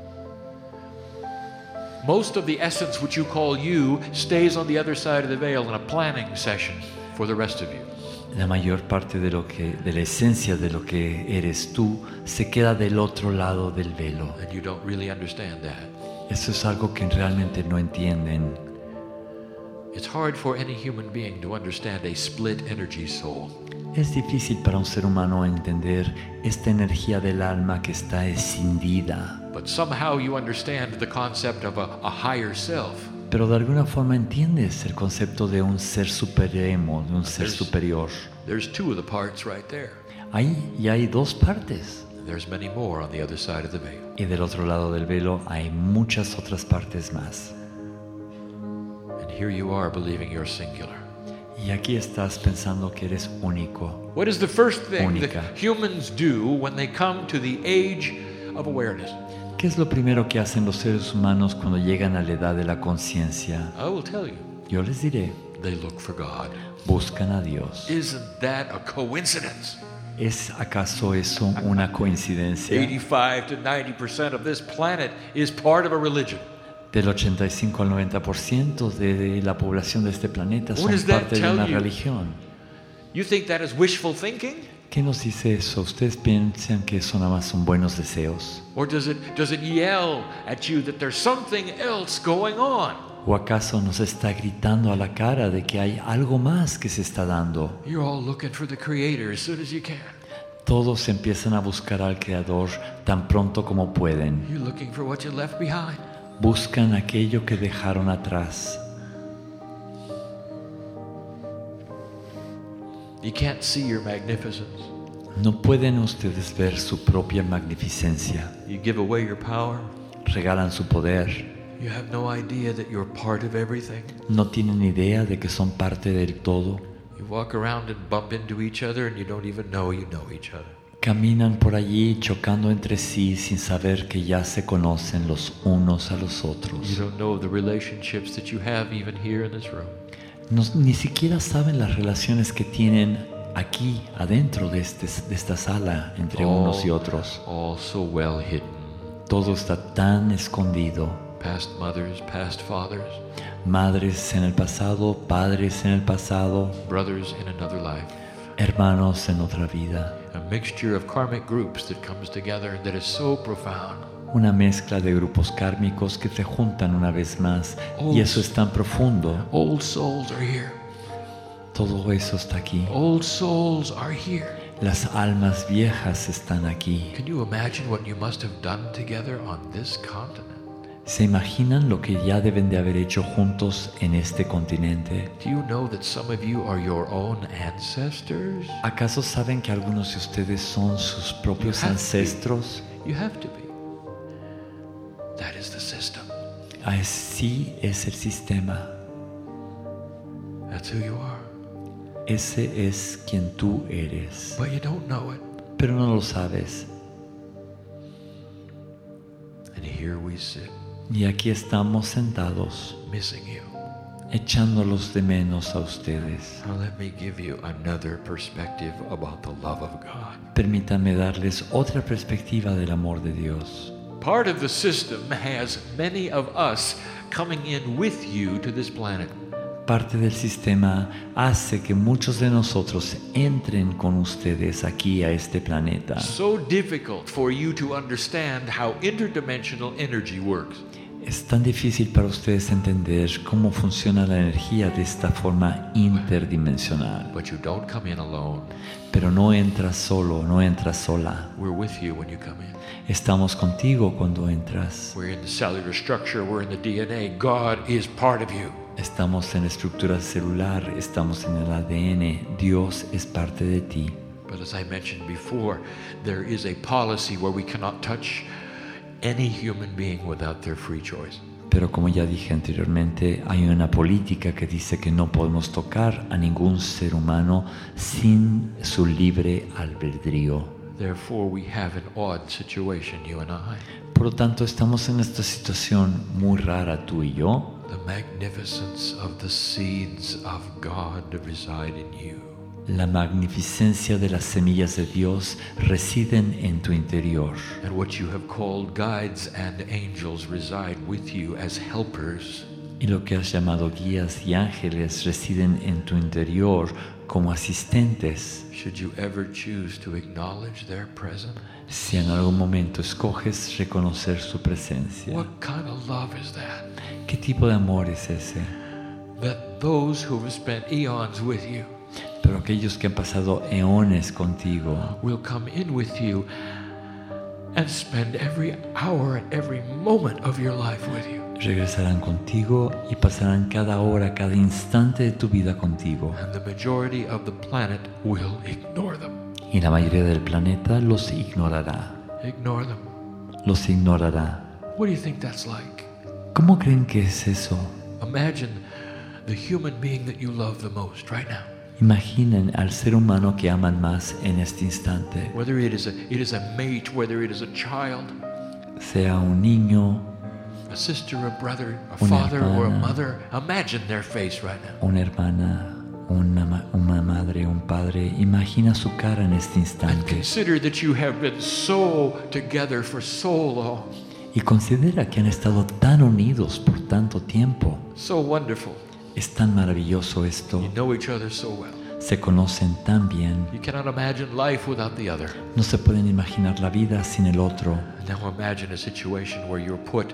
Speaker 3: Most of the essence which you call you stays on the other side of the veil in a planning session for the rest of you.
Speaker 2: La mayor parte de la esencia de lo que eres tú se queda del otro lado del velo.
Speaker 3: And you don't really understand that.
Speaker 2: Eso es algo que realmente no entienden.
Speaker 3: It's hard for any human being to understand a split energy soul.
Speaker 2: Es difícil para un ser humano entender esta energía del alma que está escindida.
Speaker 3: But somehow you understand the concept of a higher self.
Speaker 2: Pero de alguna forma entiendes el concepto de un ser supremo, de un ser superior.
Speaker 3: There's two of the parts right there.
Speaker 2: Ahí ya hay dos partes.
Speaker 3: There's many more on the other side of the veil.
Speaker 2: Y del otro lado del velo hay muchas otras partes más.
Speaker 3: And here you are believing you're singular.
Speaker 2: Y aquí estás pensando que eres único.
Speaker 3: What is the first thing
Speaker 2: Única.
Speaker 3: that humans do when they come to the age of awareness?
Speaker 2: ¿Qué es lo primero que hacen los seres humanos cuando llegan a la edad de la conciencia?
Speaker 3: I will tell you.
Speaker 2: Yo les diré,
Speaker 3: They look for God.
Speaker 2: buscan a Dios.
Speaker 3: Isn't that a coincidence?
Speaker 2: ¿Es acaso eso una coincidencia?
Speaker 3: 85 to 90% of this planet is part of a religion.
Speaker 2: Del 85 al 90% de la población de este planeta
Speaker 3: What
Speaker 2: son
Speaker 3: does that
Speaker 2: parte de
Speaker 3: tell
Speaker 2: una
Speaker 3: you?
Speaker 2: religión.
Speaker 3: You think that is wishful thinking?
Speaker 2: ¿Qué nos dice eso? ¿Ustedes piensan que eso nada más son buenos deseos?
Speaker 3: Or does it yell at you that there's something else going on?
Speaker 2: ¿O acaso nos está gritando a la cara de que hay algo más que se está dando?
Speaker 3: You're all looking for the Creator as soon as you can.
Speaker 2: Todos empiezan a buscar al Creador tan pronto como pueden.
Speaker 3: You're looking for what you left behind.
Speaker 2: Buscan aquello que dejaron atrás.
Speaker 3: You can't see your magnificence.
Speaker 2: No pueden ustedes ver su propia magnificencia.
Speaker 3: You give away your power.
Speaker 2: Regalan su poder.
Speaker 3: You have no idea that you're part of everything.
Speaker 2: No tienen idea de que son parte del todo.
Speaker 3: You walk around and bump into each other and you don't even know you know each other.
Speaker 2: Caminan por allí chocando entre sí sin saber que ya se conocen los unos a los otros.
Speaker 3: You don't know the relationships that you have even here in this room.
Speaker 2: Ni siquiera saben las relaciones que tienen aquí adentro de esta sala entre unos y otros.
Speaker 3: All so well hidden.
Speaker 2: Todo está tan escondido.
Speaker 3: Past mothers, past fathers,
Speaker 2: Madres en el pasado, padres en el pasado,
Speaker 3: brothers in another life.
Speaker 2: hermanos en otra vida.
Speaker 3: A mixture of karmic groups that comes together that is so profound.
Speaker 2: Una mezcla de grupos kármicos que se juntan una vez más y eso es tan profundo.
Speaker 3: Old souls are here.
Speaker 2: Todo eso está aquí.
Speaker 3: Old souls are here.
Speaker 2: Las almas viejas están aquí.
Speaker 3: Can you imagine what you must have done together on this continent?
Speaker 2: ¿Se imaginan lo que ya deben de haber hecho juntos en este continente?
Speaker 3: Do you know that some of you are your own ancestors?
Speaker 2: ¿Acaso saben que algunos de ustedes son sus propios
Speaker 3: You have to be.
Speaker 2: ancestros?
Speaker 3: You have to be. That is the system.
Speaker 2: Así es el sistema.
Speaker 3: That's who you are.
Speaker 2: Ese es quien tú eres.
Speaker 3: But you don't know it.
Speaker 2: Pero no lo sabes.
Speaker 3: And here we sit,
Speaker 2: Y aquí estamos sentados,
Speaker 3: missing you.
Speaker 2: echándolos de menos a ustedes.
Speaker 3: Now let me give you another perspective about the love of God.
Speaker 2: Permítanme darles otra perspectiva del amor de Dios.
Speaker 3: Part of the system has many of us coming in with you to this planet.
Speaker 2: Parte del sistema hace que muchos de nosotros entren con ustedes aquí a este planeta.
Speaker 3: So difficult for you to understand how interdimensional energy works.
Speaker 2: Es tan difícil para ustedes entender cómo funciona la energía de esta forma interdimensional.
Speaker 3: But you don't come in alone.
Speaker 2: Pero no entras solo, no entras sola.
Speaker 3: We're with you when you come in.
Speaker 2: Estamos contigo cuando entras.
Speaker 3: We're in the cellular structure, we're in the DNA. God is part of you.
Speaker 2: Estamos en la estructura celular, estamos en el ADN. Dios es parte de ti.
Speaker 3: But as I mentioned before, there is a policy where we cannot touch any human being without their free choice.
Speaker 2: Pero como ya dije anteriormente, hay una política que dice que no podemos tocar a ningún ser humano sin su libre albedrío.
Speaker 3: Therefore, we have an odd situation, you and I.
Speaker 2: Por lo tanto, estamos en esta situación muy rara, tú y yo.
Speaker 3: The magnificence of the seeds of God reside in you.
Speaker 2: La magnificencia de las semillas de Dios residen en tu interior.
Speaker 3: And what you have called guides and angels reside with you as helpers.
Speaker 2: Y lo que has llamado guías y ángeles residen en tu interior como asistentes.
Speaker 3: Should you ever choose to acknowledge their presence?
Speaker 2: Si en algún momento escoges reconocer su presencia.
Speaker 3: What kind of love is that?
Speaker 2: ¿Qué tipo de amor es ese?
Speaker 3: That those who have spent eons with you
Speaker 2: Pero aquellos que han pasado eones contigo
Speaker 3: will come in with you and spend every hour and every moment of your life with you.
Speaker 2: regresarán contigo y pasarán cada hora, cada instante de tu vida contigo.
Speaker 3: And the majority of the planet will ignore them.
Speaker 2: Y la mayoría del planeta los ignorará.
Speaker 3: Ignore them.
Speaker 2: Los ignorará.
Speaker 3: What do you think that's like?
Speaker 2: ¿Cómo creen que es eso?
Speaker 3: Imagine the human being that you love the most right now.
Speaker 2: Imaginen al ser humano que aman más en este instante.
Speaker 3: Whether it is a mate, whether it is a child,
Speaker 2: Sea un niño,
Speaker 3: a sister, a brother, a
Speaker 2: Una
Speaker 3: father, or a
Speaker 2: hermana.
Speaker 3: mother. Imagine their face right now.
Speaker 2: una hermana, una madre, un padre. Imagina su cara en este
Speaker 3: And
Speaker 2: instante.
Speaker 3: consider that you have been so together for so long.
Speaker 2: Y considera que han estado tan unidos por tanto tiempo.
Speaker 3: So wonderful.
Speaker 2: Es tan maravilloso esto.
Speaker 3: You know each other so well.
Speaker 2: Se conocen tan bien.
Speaker 3: You cannot imagine life without the other.
Speaker 2: No se pueden imaginar la vida sin el otro.
Speaker 3: Now imagine a situation where you're put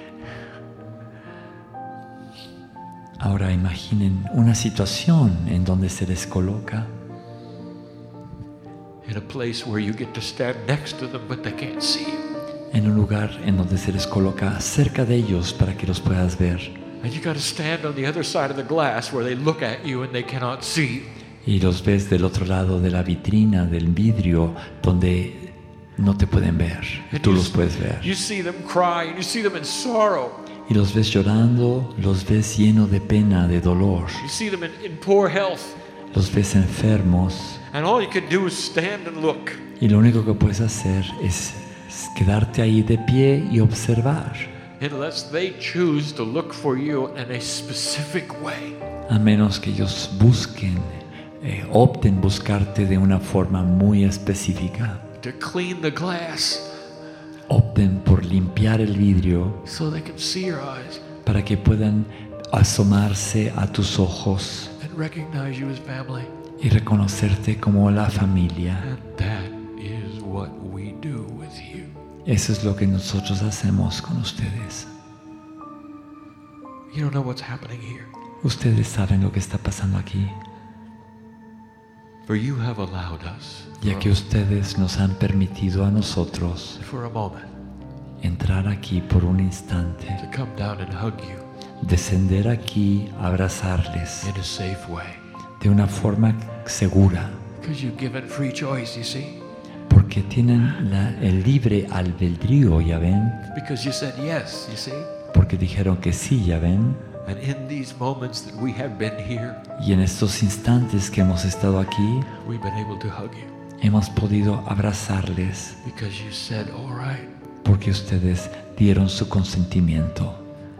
Speaker 2: Ahora imaginen una situación en donde se les coloca
Speaker 3: in a place where you get to stand next to them, but they can't see you.
Speaker 2: en un lugar en donde se les coloca cerca de ellos para que los puedas ver.
Speaker 3: And you got to stand on the other side of the glass where they look at you and they cannot see you.
Speaker 2: Y los ves del otro lado de la vitrina, del vidrio, donde no te pueden ver.
Speaker 3: And
Speaker 2: Tú
Speaker 3: you
Speaker 2: los
Speaker 3: s-
Speaker 2: puedes ver.
Speaker 3: You see them cry and you see them in sorrow.
Speaker 2: Y los ves llorando, los ves lleno de pena, de dolor.
Speaker 3: You see them in poor health.
Speaker 2: Los ves enfermos.
Speaker 3: And all you can do is stand and look.
Speaker 2: Y lo único que puedes hacer es quedarte ahí de pie y observar.
Speaker 3: Unless they choose to look for you in a specific way.
Speaker 2: A menos que ellos busquen, opten buscarte de una forma muy específica.
Speaker 3: To clean the glass
Speaker 2: Opten por limpiar el vidrio
Speaker 3: so they can see your eyes
Speaker 2: para que puedan asomarse a tus ojos
Speaker 3: and recognize you as family.
Speaker 2: y reconocerte como la familia.
Speaker 3: And that is what we do with you.
Speaker 2: Eso es lo que nosotros hacemos con ustedes.
Speaker 3: You don't know what's happening here.
Speaker 2: Ustedes saben lo que está pasando aquí,
Speaker 3: For you have allowed us
Speaker 2: ya que ustedes nos han permitido a nosotros
Speaker 3: for a moment
Speaker 2: entrar aquí por un instante,
Speaker 3: to come down and hug you
Speaker 2: descender aquí, abrazarles
Speaker 3: in a safe way.
Speaker 2: de una forma segura,
Speaker 3: Because you've given free choice, you see.
Speaker 2: porque tienen el libre albedrío, ya ven,
Speaker 3: Because you said yes, you see.
Speaker 2: porque dijeron que sí, ya ven,
Speaker 3: And in these moments that we have been here,
Speaker 2: y en estos instantes que hemos estado aquí,
Speaker 3: we've been able to hug you.
Speaker 2: hemos podido abrazarles,
Speaker 3: Because you said, all right.
Speaker 2: porque ustedes dieron su consentimiento.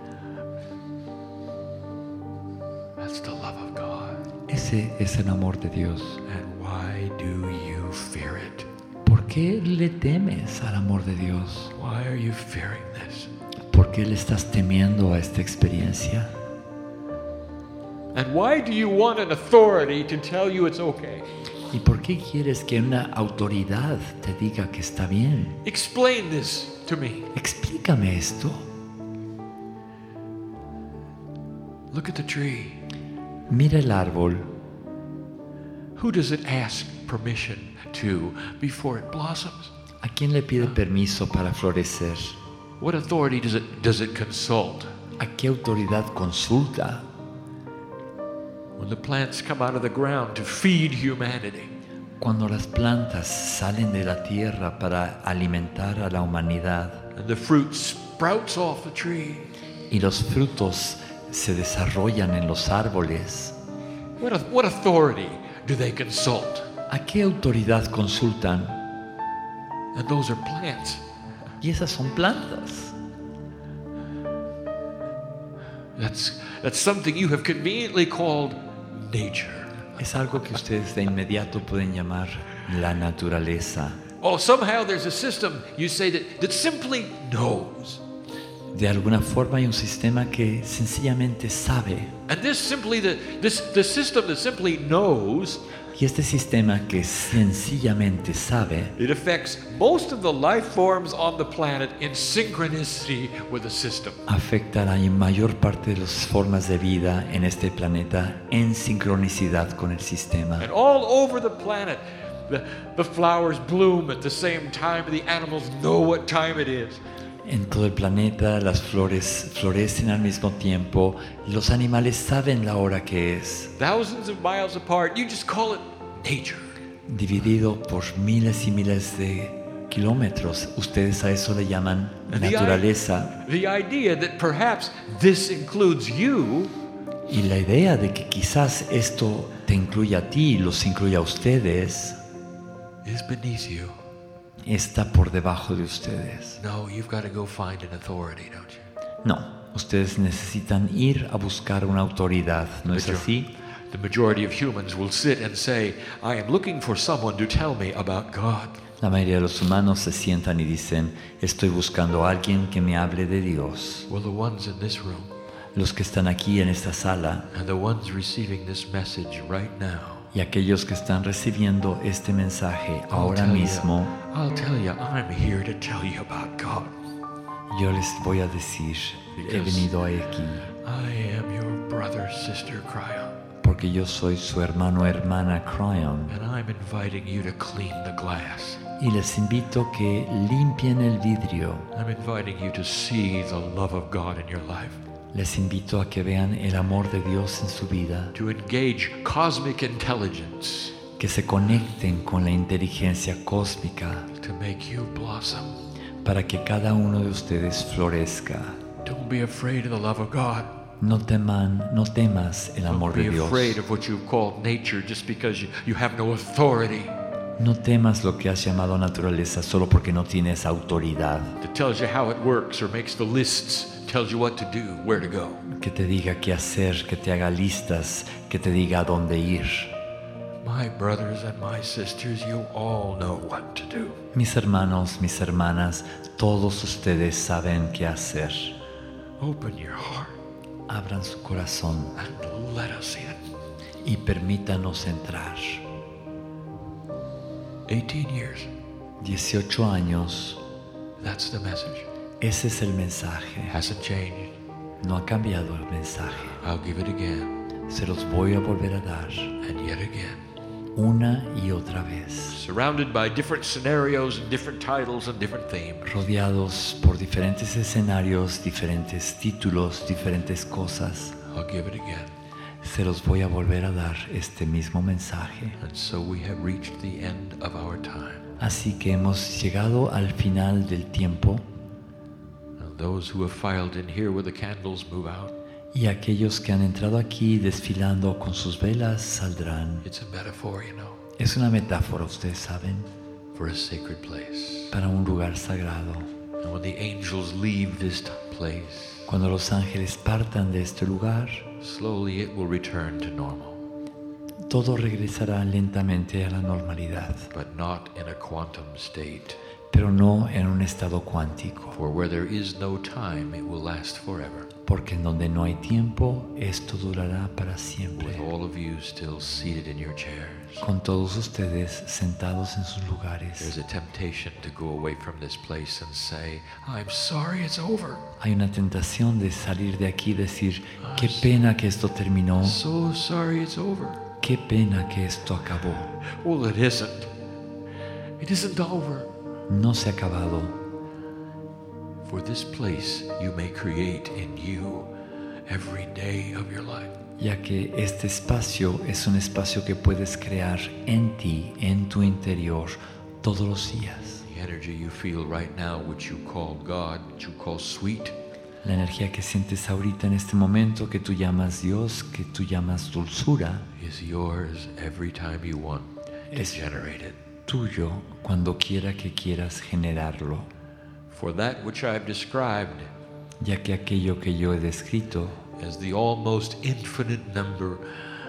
Speaker 3: That's the love of God.
Speaker 2: Ese es el amor de Dios.
Speaker 3: And why do you fear it?
Speaker 2: ¿Por qué le temes al amor de Dios?
Speaker 3: Why are you fearing this?
Speaker 2: ¿Por qué le estás temiendo a esta experiencia?
Speaker 3: And why do you want an authority to tell you it's okay?
Speaker 2: ¿Y por qué quieres que una autoridad te diga que está bien?
Speaker 3: Explain this to me.
Speaker 2: Explícame esto.
Speaker 3: Look at the tree.
Speaker 2: Mira el árbol.
Speaker 3: Who does it ask permission to before it blossoms?
Speaker 2: ¿A quién le pide permiso para florecer?
Speaker 3: What authority does it consult?
Speaker 2: ¿A qué autoridad consulta?
Speaker 3: When the plants come out of the ground to feed humanity,
Speaker 2: Cuando las plantas salen de la tierra para alimentar a la humanidad
Speaker 3: and the fruit sprouts off the tree,
Speaker 2: y los frutos se desarrollan en los árboles,
Speaker 3: what authority do they consult?
Speaker 2: ¿a qué autoridad consultan?
Speaker 3: And those are plants.
Speaker 2: Y esas son plantas.
Speaker 3: That's something you have conveniently called nature.
Speaker 2: Es algo que ustedes de inmediato pueden llamar la naturaleza.
Speaker 3: Oh, somehow there's a system, you say, that simply knows.
Speaker 2: De alguna forma hay un sistema que sencillamente sabe.
Speaker 3: And this system that simply knows,
Speaker 2: Y este sistema que sencillamente sabe
Speaker 3: it affects most of the life forms on the planet in synchronicity with the system.
Speaker 2: afecta a la mayor parte de las formas de vida en este planeta en sincronicidad con el sistema.
Speaker 3: And all over the planet, the flowers bloom at the same time, the animals know what time it is.
Speaker 2: En todo el planeta las flores florecen al mismo tiempo, los animales saben la hora que es.
Speaker 3: Thousands of miles apart, you just call it nature.
Speaker 2: Dividido por miles y miles de kilómetros, ustedes a eso le llaman
Speaker 3: And
Speaker 2: naturaleza.
Speaker 3: The idea that perhaps this includes you
Speaker 2: Y la idea de que quizás esto te incluya a ti, los incluya a ustedes,
Speaker 3: is beneath you.
Speaker 2: está por debajo de ustedes.
Speaker 3: No, you've got to go find an authority, don't you?
Speaker 2: No, ustedes necesitan ir a buscar una autoridad, ¿no es así?
Speaker 3: The majority of humans will sit and say, I am looking for someone to tell me about God.
Speaker 2: La mayoría de los humanos se sientan y dicen, estoy buscando a alguien que me hable de Dios.
Speaker 3: Well, the ones in this room
Speaker 2: Los que están aquí en esta sala
Speaker 3: and the ones receiving this message right now,
Speaker 2: y aquellos que están recibiendo este mensaje ahora mismo,
Speaker 3: I'll tell you, I'm here to tell you about God.
Speaker 2: yo les voy a decir, he venido aquí
Speaker 3: I am your brother, sister, Cryon,
Speaker 2: porque yo soy su hermano, hermana Cryon,
Speaker 3: and I'm inviting you to clean the glass.
Speaker 2: y les invito que limpien el vidrio.
Speaker 3: I'm inviting you to see the love of God in your life,
Speaker 2: Les invito a que vean el amor de Dios en su vida,
Speaker 3: to engage cosmic intelligence
Speaker 2: que se conecten con la inteligencia cósmica
Speaker 3: to make you blossom.
Speaker 2: para que cada uno de ustedes florezca.
Speaker 3: Don't be afraid of the love of God.
Speaker 2: No temas el amor
Speaker 3: Don't
Speaker 2: de
Speaker 3: be
Speaker 2: Dios.
Speaker 3: afraid of what you've called nature just because you have no authority.
Speaker 2: No temas lo que has llamado naturaleza solo porque no tienes autoridad,
Speaker 3: That tells you how it works or makes the lists, tells you what to do, where to go.
Speaker 2: que te diga qué hacer, que te haga listas, que te diga a dónde ir.
Speaker 3: My brothers and my sisters, you all know what to do.
Speaker 2: Mis hermanos, mis hermanas, todos ustedes saben qué hacer.
Speaker 3: Open your heart
Speaker 2: Abran su corazón
Speaker 3: and let us in.
Speaker 2: y permítanos entrar.
Speaker 3: 18 years,
Speaker 2: 18 años,
Speaker 3: that's the message.
Speaker 2: ese es el mensaje.
Speaker 3: Hasn't changed.
Speaker 2: No ha cambiado el mensaje.
Speaker 3: I'll give it again
Speaker 2: Se los voy a volver a dar
Speaker 3: and yet again.
Speaker 2: una y otra vez,
Speaker 3: Surrounded by different scenarios and different titles and different themes.
Speaker 2: rodeados por diferentes escenarios, diferentes títulos, diferentes cosas.
Speaker 3: I'll give it again.
Speaker 2: Se los voy a volver a dar este mismo mensaje.
Speaker 3: And so we have reached the end of our time.
Speaker 2: Así que hemos llegado al final del tiempo
Speaker 3: And those who have filed in here with the candles move out.
Speaker 2: y aquellos que han entrado aquí desfilando con sus velas saldrán.
Speaker 3: It's a metaphor, you know,
Speaker 2: Es una metáfora, ustedes saben,
Speaker 3: for a sacred place.
Speaker 2: para un lugar sagrado.
Speaker 3: And when the angels leave this place,
Speaker 2: Cuando los ángeles partan de este lugar,
Speaker 3: slowly it will return to normal,
Speaker 2: todo regresará lentamente a la normalidad,
Speaker 3: but not in a quantum state.
Speaker 2: pero no en un estado cuántico,
Speaker 3: For where there is no time, it will last forever.
Speaker 2: Porque en donde no hay tiempo, esto durará para
Speaker 3: with
Speaker 2: siempre.
Speaker 3: all of you still seated in your chairs.
Speaker 2: Con todos ustedes sentados en sus
Speaker 3: There's
Speaker 2: lugares.
Speaker 3: a temptation to go away from this place and say, I'm sorry it's over.
Speaker 2: Hay una tentación de salir de aquí y decir, qué pena que esto terminó,
Speaker 3: So sorry it's over.
Speaker 2: qué pena que esto acabó.
Speaker 3: Well, it isn't. It isn't over.
Speaker 2: No se ha acabado.
Speaker 3: For this place you may create in you every day of your life.
Speaker 2: Ya que este espacio es un espacio que puedes crear en ti, en tu interior, todos los días.
Speaker 3: The energy you feel right now, which you call God, which you call sweet,
Speaker 2: La energía que sientes ahorita en este momento, que tú llamas Dios, que tú llamas dulzura,
Speaker 3: is yours every time you want to
Speaker 2: Es-
Speaker 3: generate it.
Speaker 2: tuyo cuando quiera que quieras generarlo.
Speaker 3: For that which I've described
Speaker 2: Ya que aquello que yo he descrito
Speaker 3: as the almost infinite number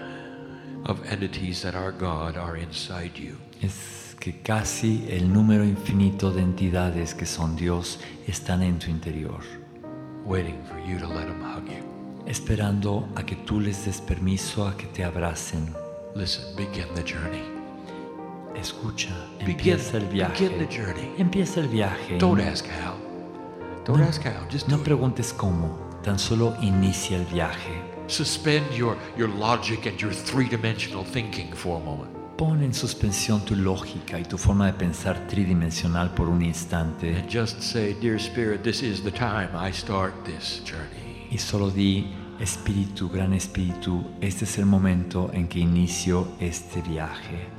Speaker 3: of entities that are God are inside you.
Speaker 2: es que casi el número infinito de entidades que son Dios están en tu interior,
Speaker 3: Waiting for you to let them hug you.
Speaker 2: esperando a que tú les des permiso a que te abracen.
Speaker 3: Listen, begin the journey.
Speaker 2: Escucha,
Speaker 3: Begin,
Speaker 2: empieza el
Speaker 3: begin the
Speaker 2: viaje.
Speaker 3: journey.
Speaker 2: Empieza el viaje.
Speaker 3: Don't ask how. Don't ask how. Just do
Speaker 2: No
Speaker 3: it.
Speaker 2: preguntes cómo, tan solo inicia el viaje.
Speaker 3: Suspend your logic and your three-dimensional thinking for a moment.
Speaker 2: Pon en suspensión tu lógica y tu forma de pensar tridimensional por un instante
Speaker 3: And just say, Dear Spirit, this is the time I start this journey.
Speaker 2: y solo di, Espíritu, Gran Espíritu, este es el momento en que inicio este viaje.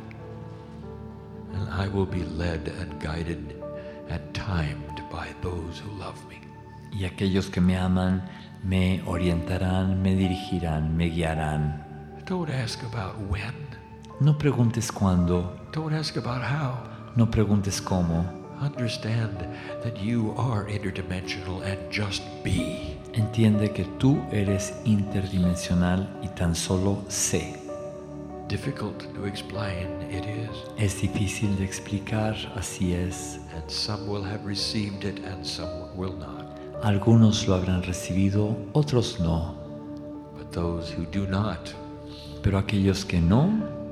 Speaker 3: And I will be led and guided and timed by those who love me.
Speaker 2: Y aquellos que me aman me orientarán, me dirigirán, me guiarán.
Speaker 3: Don't ask about when.
Speaker 2: No preguntes cuándo,
Speaker 3: Don't ask about how.
Speaker 2: no preguntes cómo.
Speaker 3: Understand that you are interdimensional and just be.
Speaker 2: Entiende que tú eres interdimensional y tan solo sé.
Speaker 3: Difficult to explain, it is.
Speaker 2: Es difícil de explicar, así es.
Speaker 3: And some will have received it and some will not.
Speaker 2: Algunos lo habrán recibido, otros no.
Speaker 3: But those who do not
Speaker 2: Pero aquellos que no,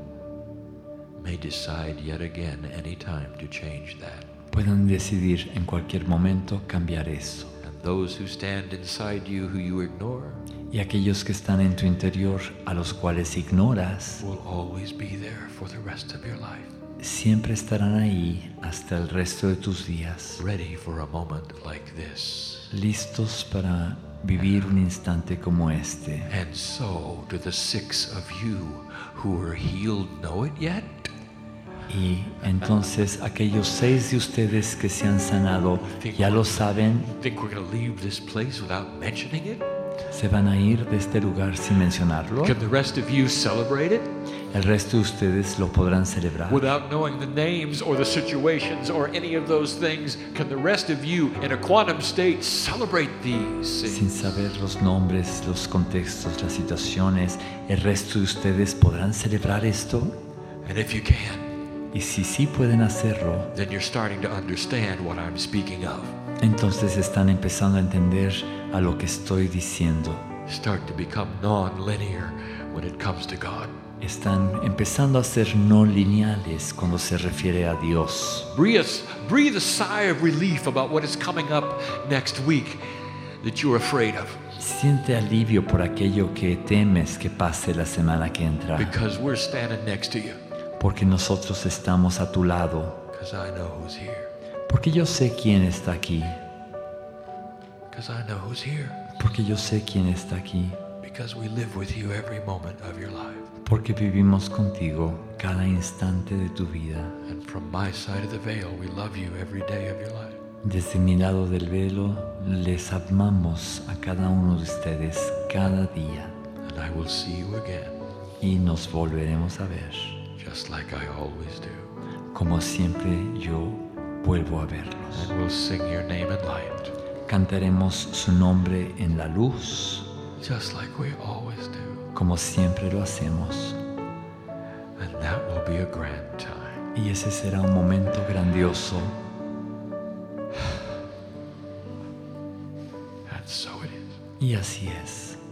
Speaker 3: may decide yet again any time to change that.
Speaker 2: puedan decidir en cualquier momento cambiar eso.
Speaker 3: And those who stand inside you who you ignore
Speaker 2: Y aquellos que están en tu interior, a los cuales ignoras,
Speaker 3: will always be there for the rest of your life,
Speaker 2: siempre estarán ahí hasta el resto de tus días,
Speaker 3: ready for a moment like this.
Speaker 2: listos para vivir un instante como este.
Speaker 3: And so, do the 6 of you who are healed know it yet?
Speaker 2: Y entonces aquellos 6 de ustedes que se han sanado, ya lo saben,
Speaker 3: Think we're going to leave this place without mentioning it?
Speaker 2: se van a ir de este lugar sin mencionarlo.
Speaker 3: Can the rest of you celebrate it
Speaker 2: El resto de ustedes lo podrán celebrar.
Speaker 3: without knowing the names or the situations or any of those things? Can the rest of you in a quantum state celebrate these
Speaker 2: Sin
Speaker 3: things?
Speaker 2: saber los nombres, los contextos, las situaciones, el resto de ustedes podrán celebrar esto.
Speaker 3: And if you can,
Speaker 2: Y si sí pueden hacerlo,
Speaker 3: then you're starting to understand what I'm speaking of.
Speaker 2: entonces están empezando a entender a lo que estoy diciendo.
Speaker 3: Start to become non-linear when it comes to God.
Speaker 2: Están empezando a ser no lineales cuando se refiere a Dios.
Speaker 3: Breathe a sigh of relief about what is coming up next week that you're afraid of.
Speaker 2: Siente alivio por aquello que temes que pase la semana que entra,
Speaker 3: Because we're standing next to you.
Speaker 2: porque nosotros estamos a tu lado,
Speaker 3: Because I know who's here.
Speaker 2: porque yo sé quién está aquí,
Speaker 3: Because I know who's here.
Speaker 2: porque yo sé quién está aquí,
Speaker 3: Because we live with you every moment of your life.
Speaker 2: porque vivimos contigo cada instante de tu vida.
Speaker 3: And from my side of the veil, we love you every day of your life.
Speaker 2: Desde mi lado del velo, les amamos a cada uno de ustedes cada día
Speaker 3: And I will see you again,
Speaker 2: y nos volveremos a ver.
Speaker 3: just like I always do.
Speaker 2: Como siempre yo vuelvo a verlos.
Speaker 3: And we'll sing your name in light,
Speaker 2: Cantaremos su nombre en la luz,
Speaker 3: just like we always do.
Speaker 2: como siempre lo hacemos.
Speaker 3: And that will be a grand time.
Speaker 2: Y ese será un momento grandioso.
Speaker 3: And so it is.
Speaker 2: Y así es.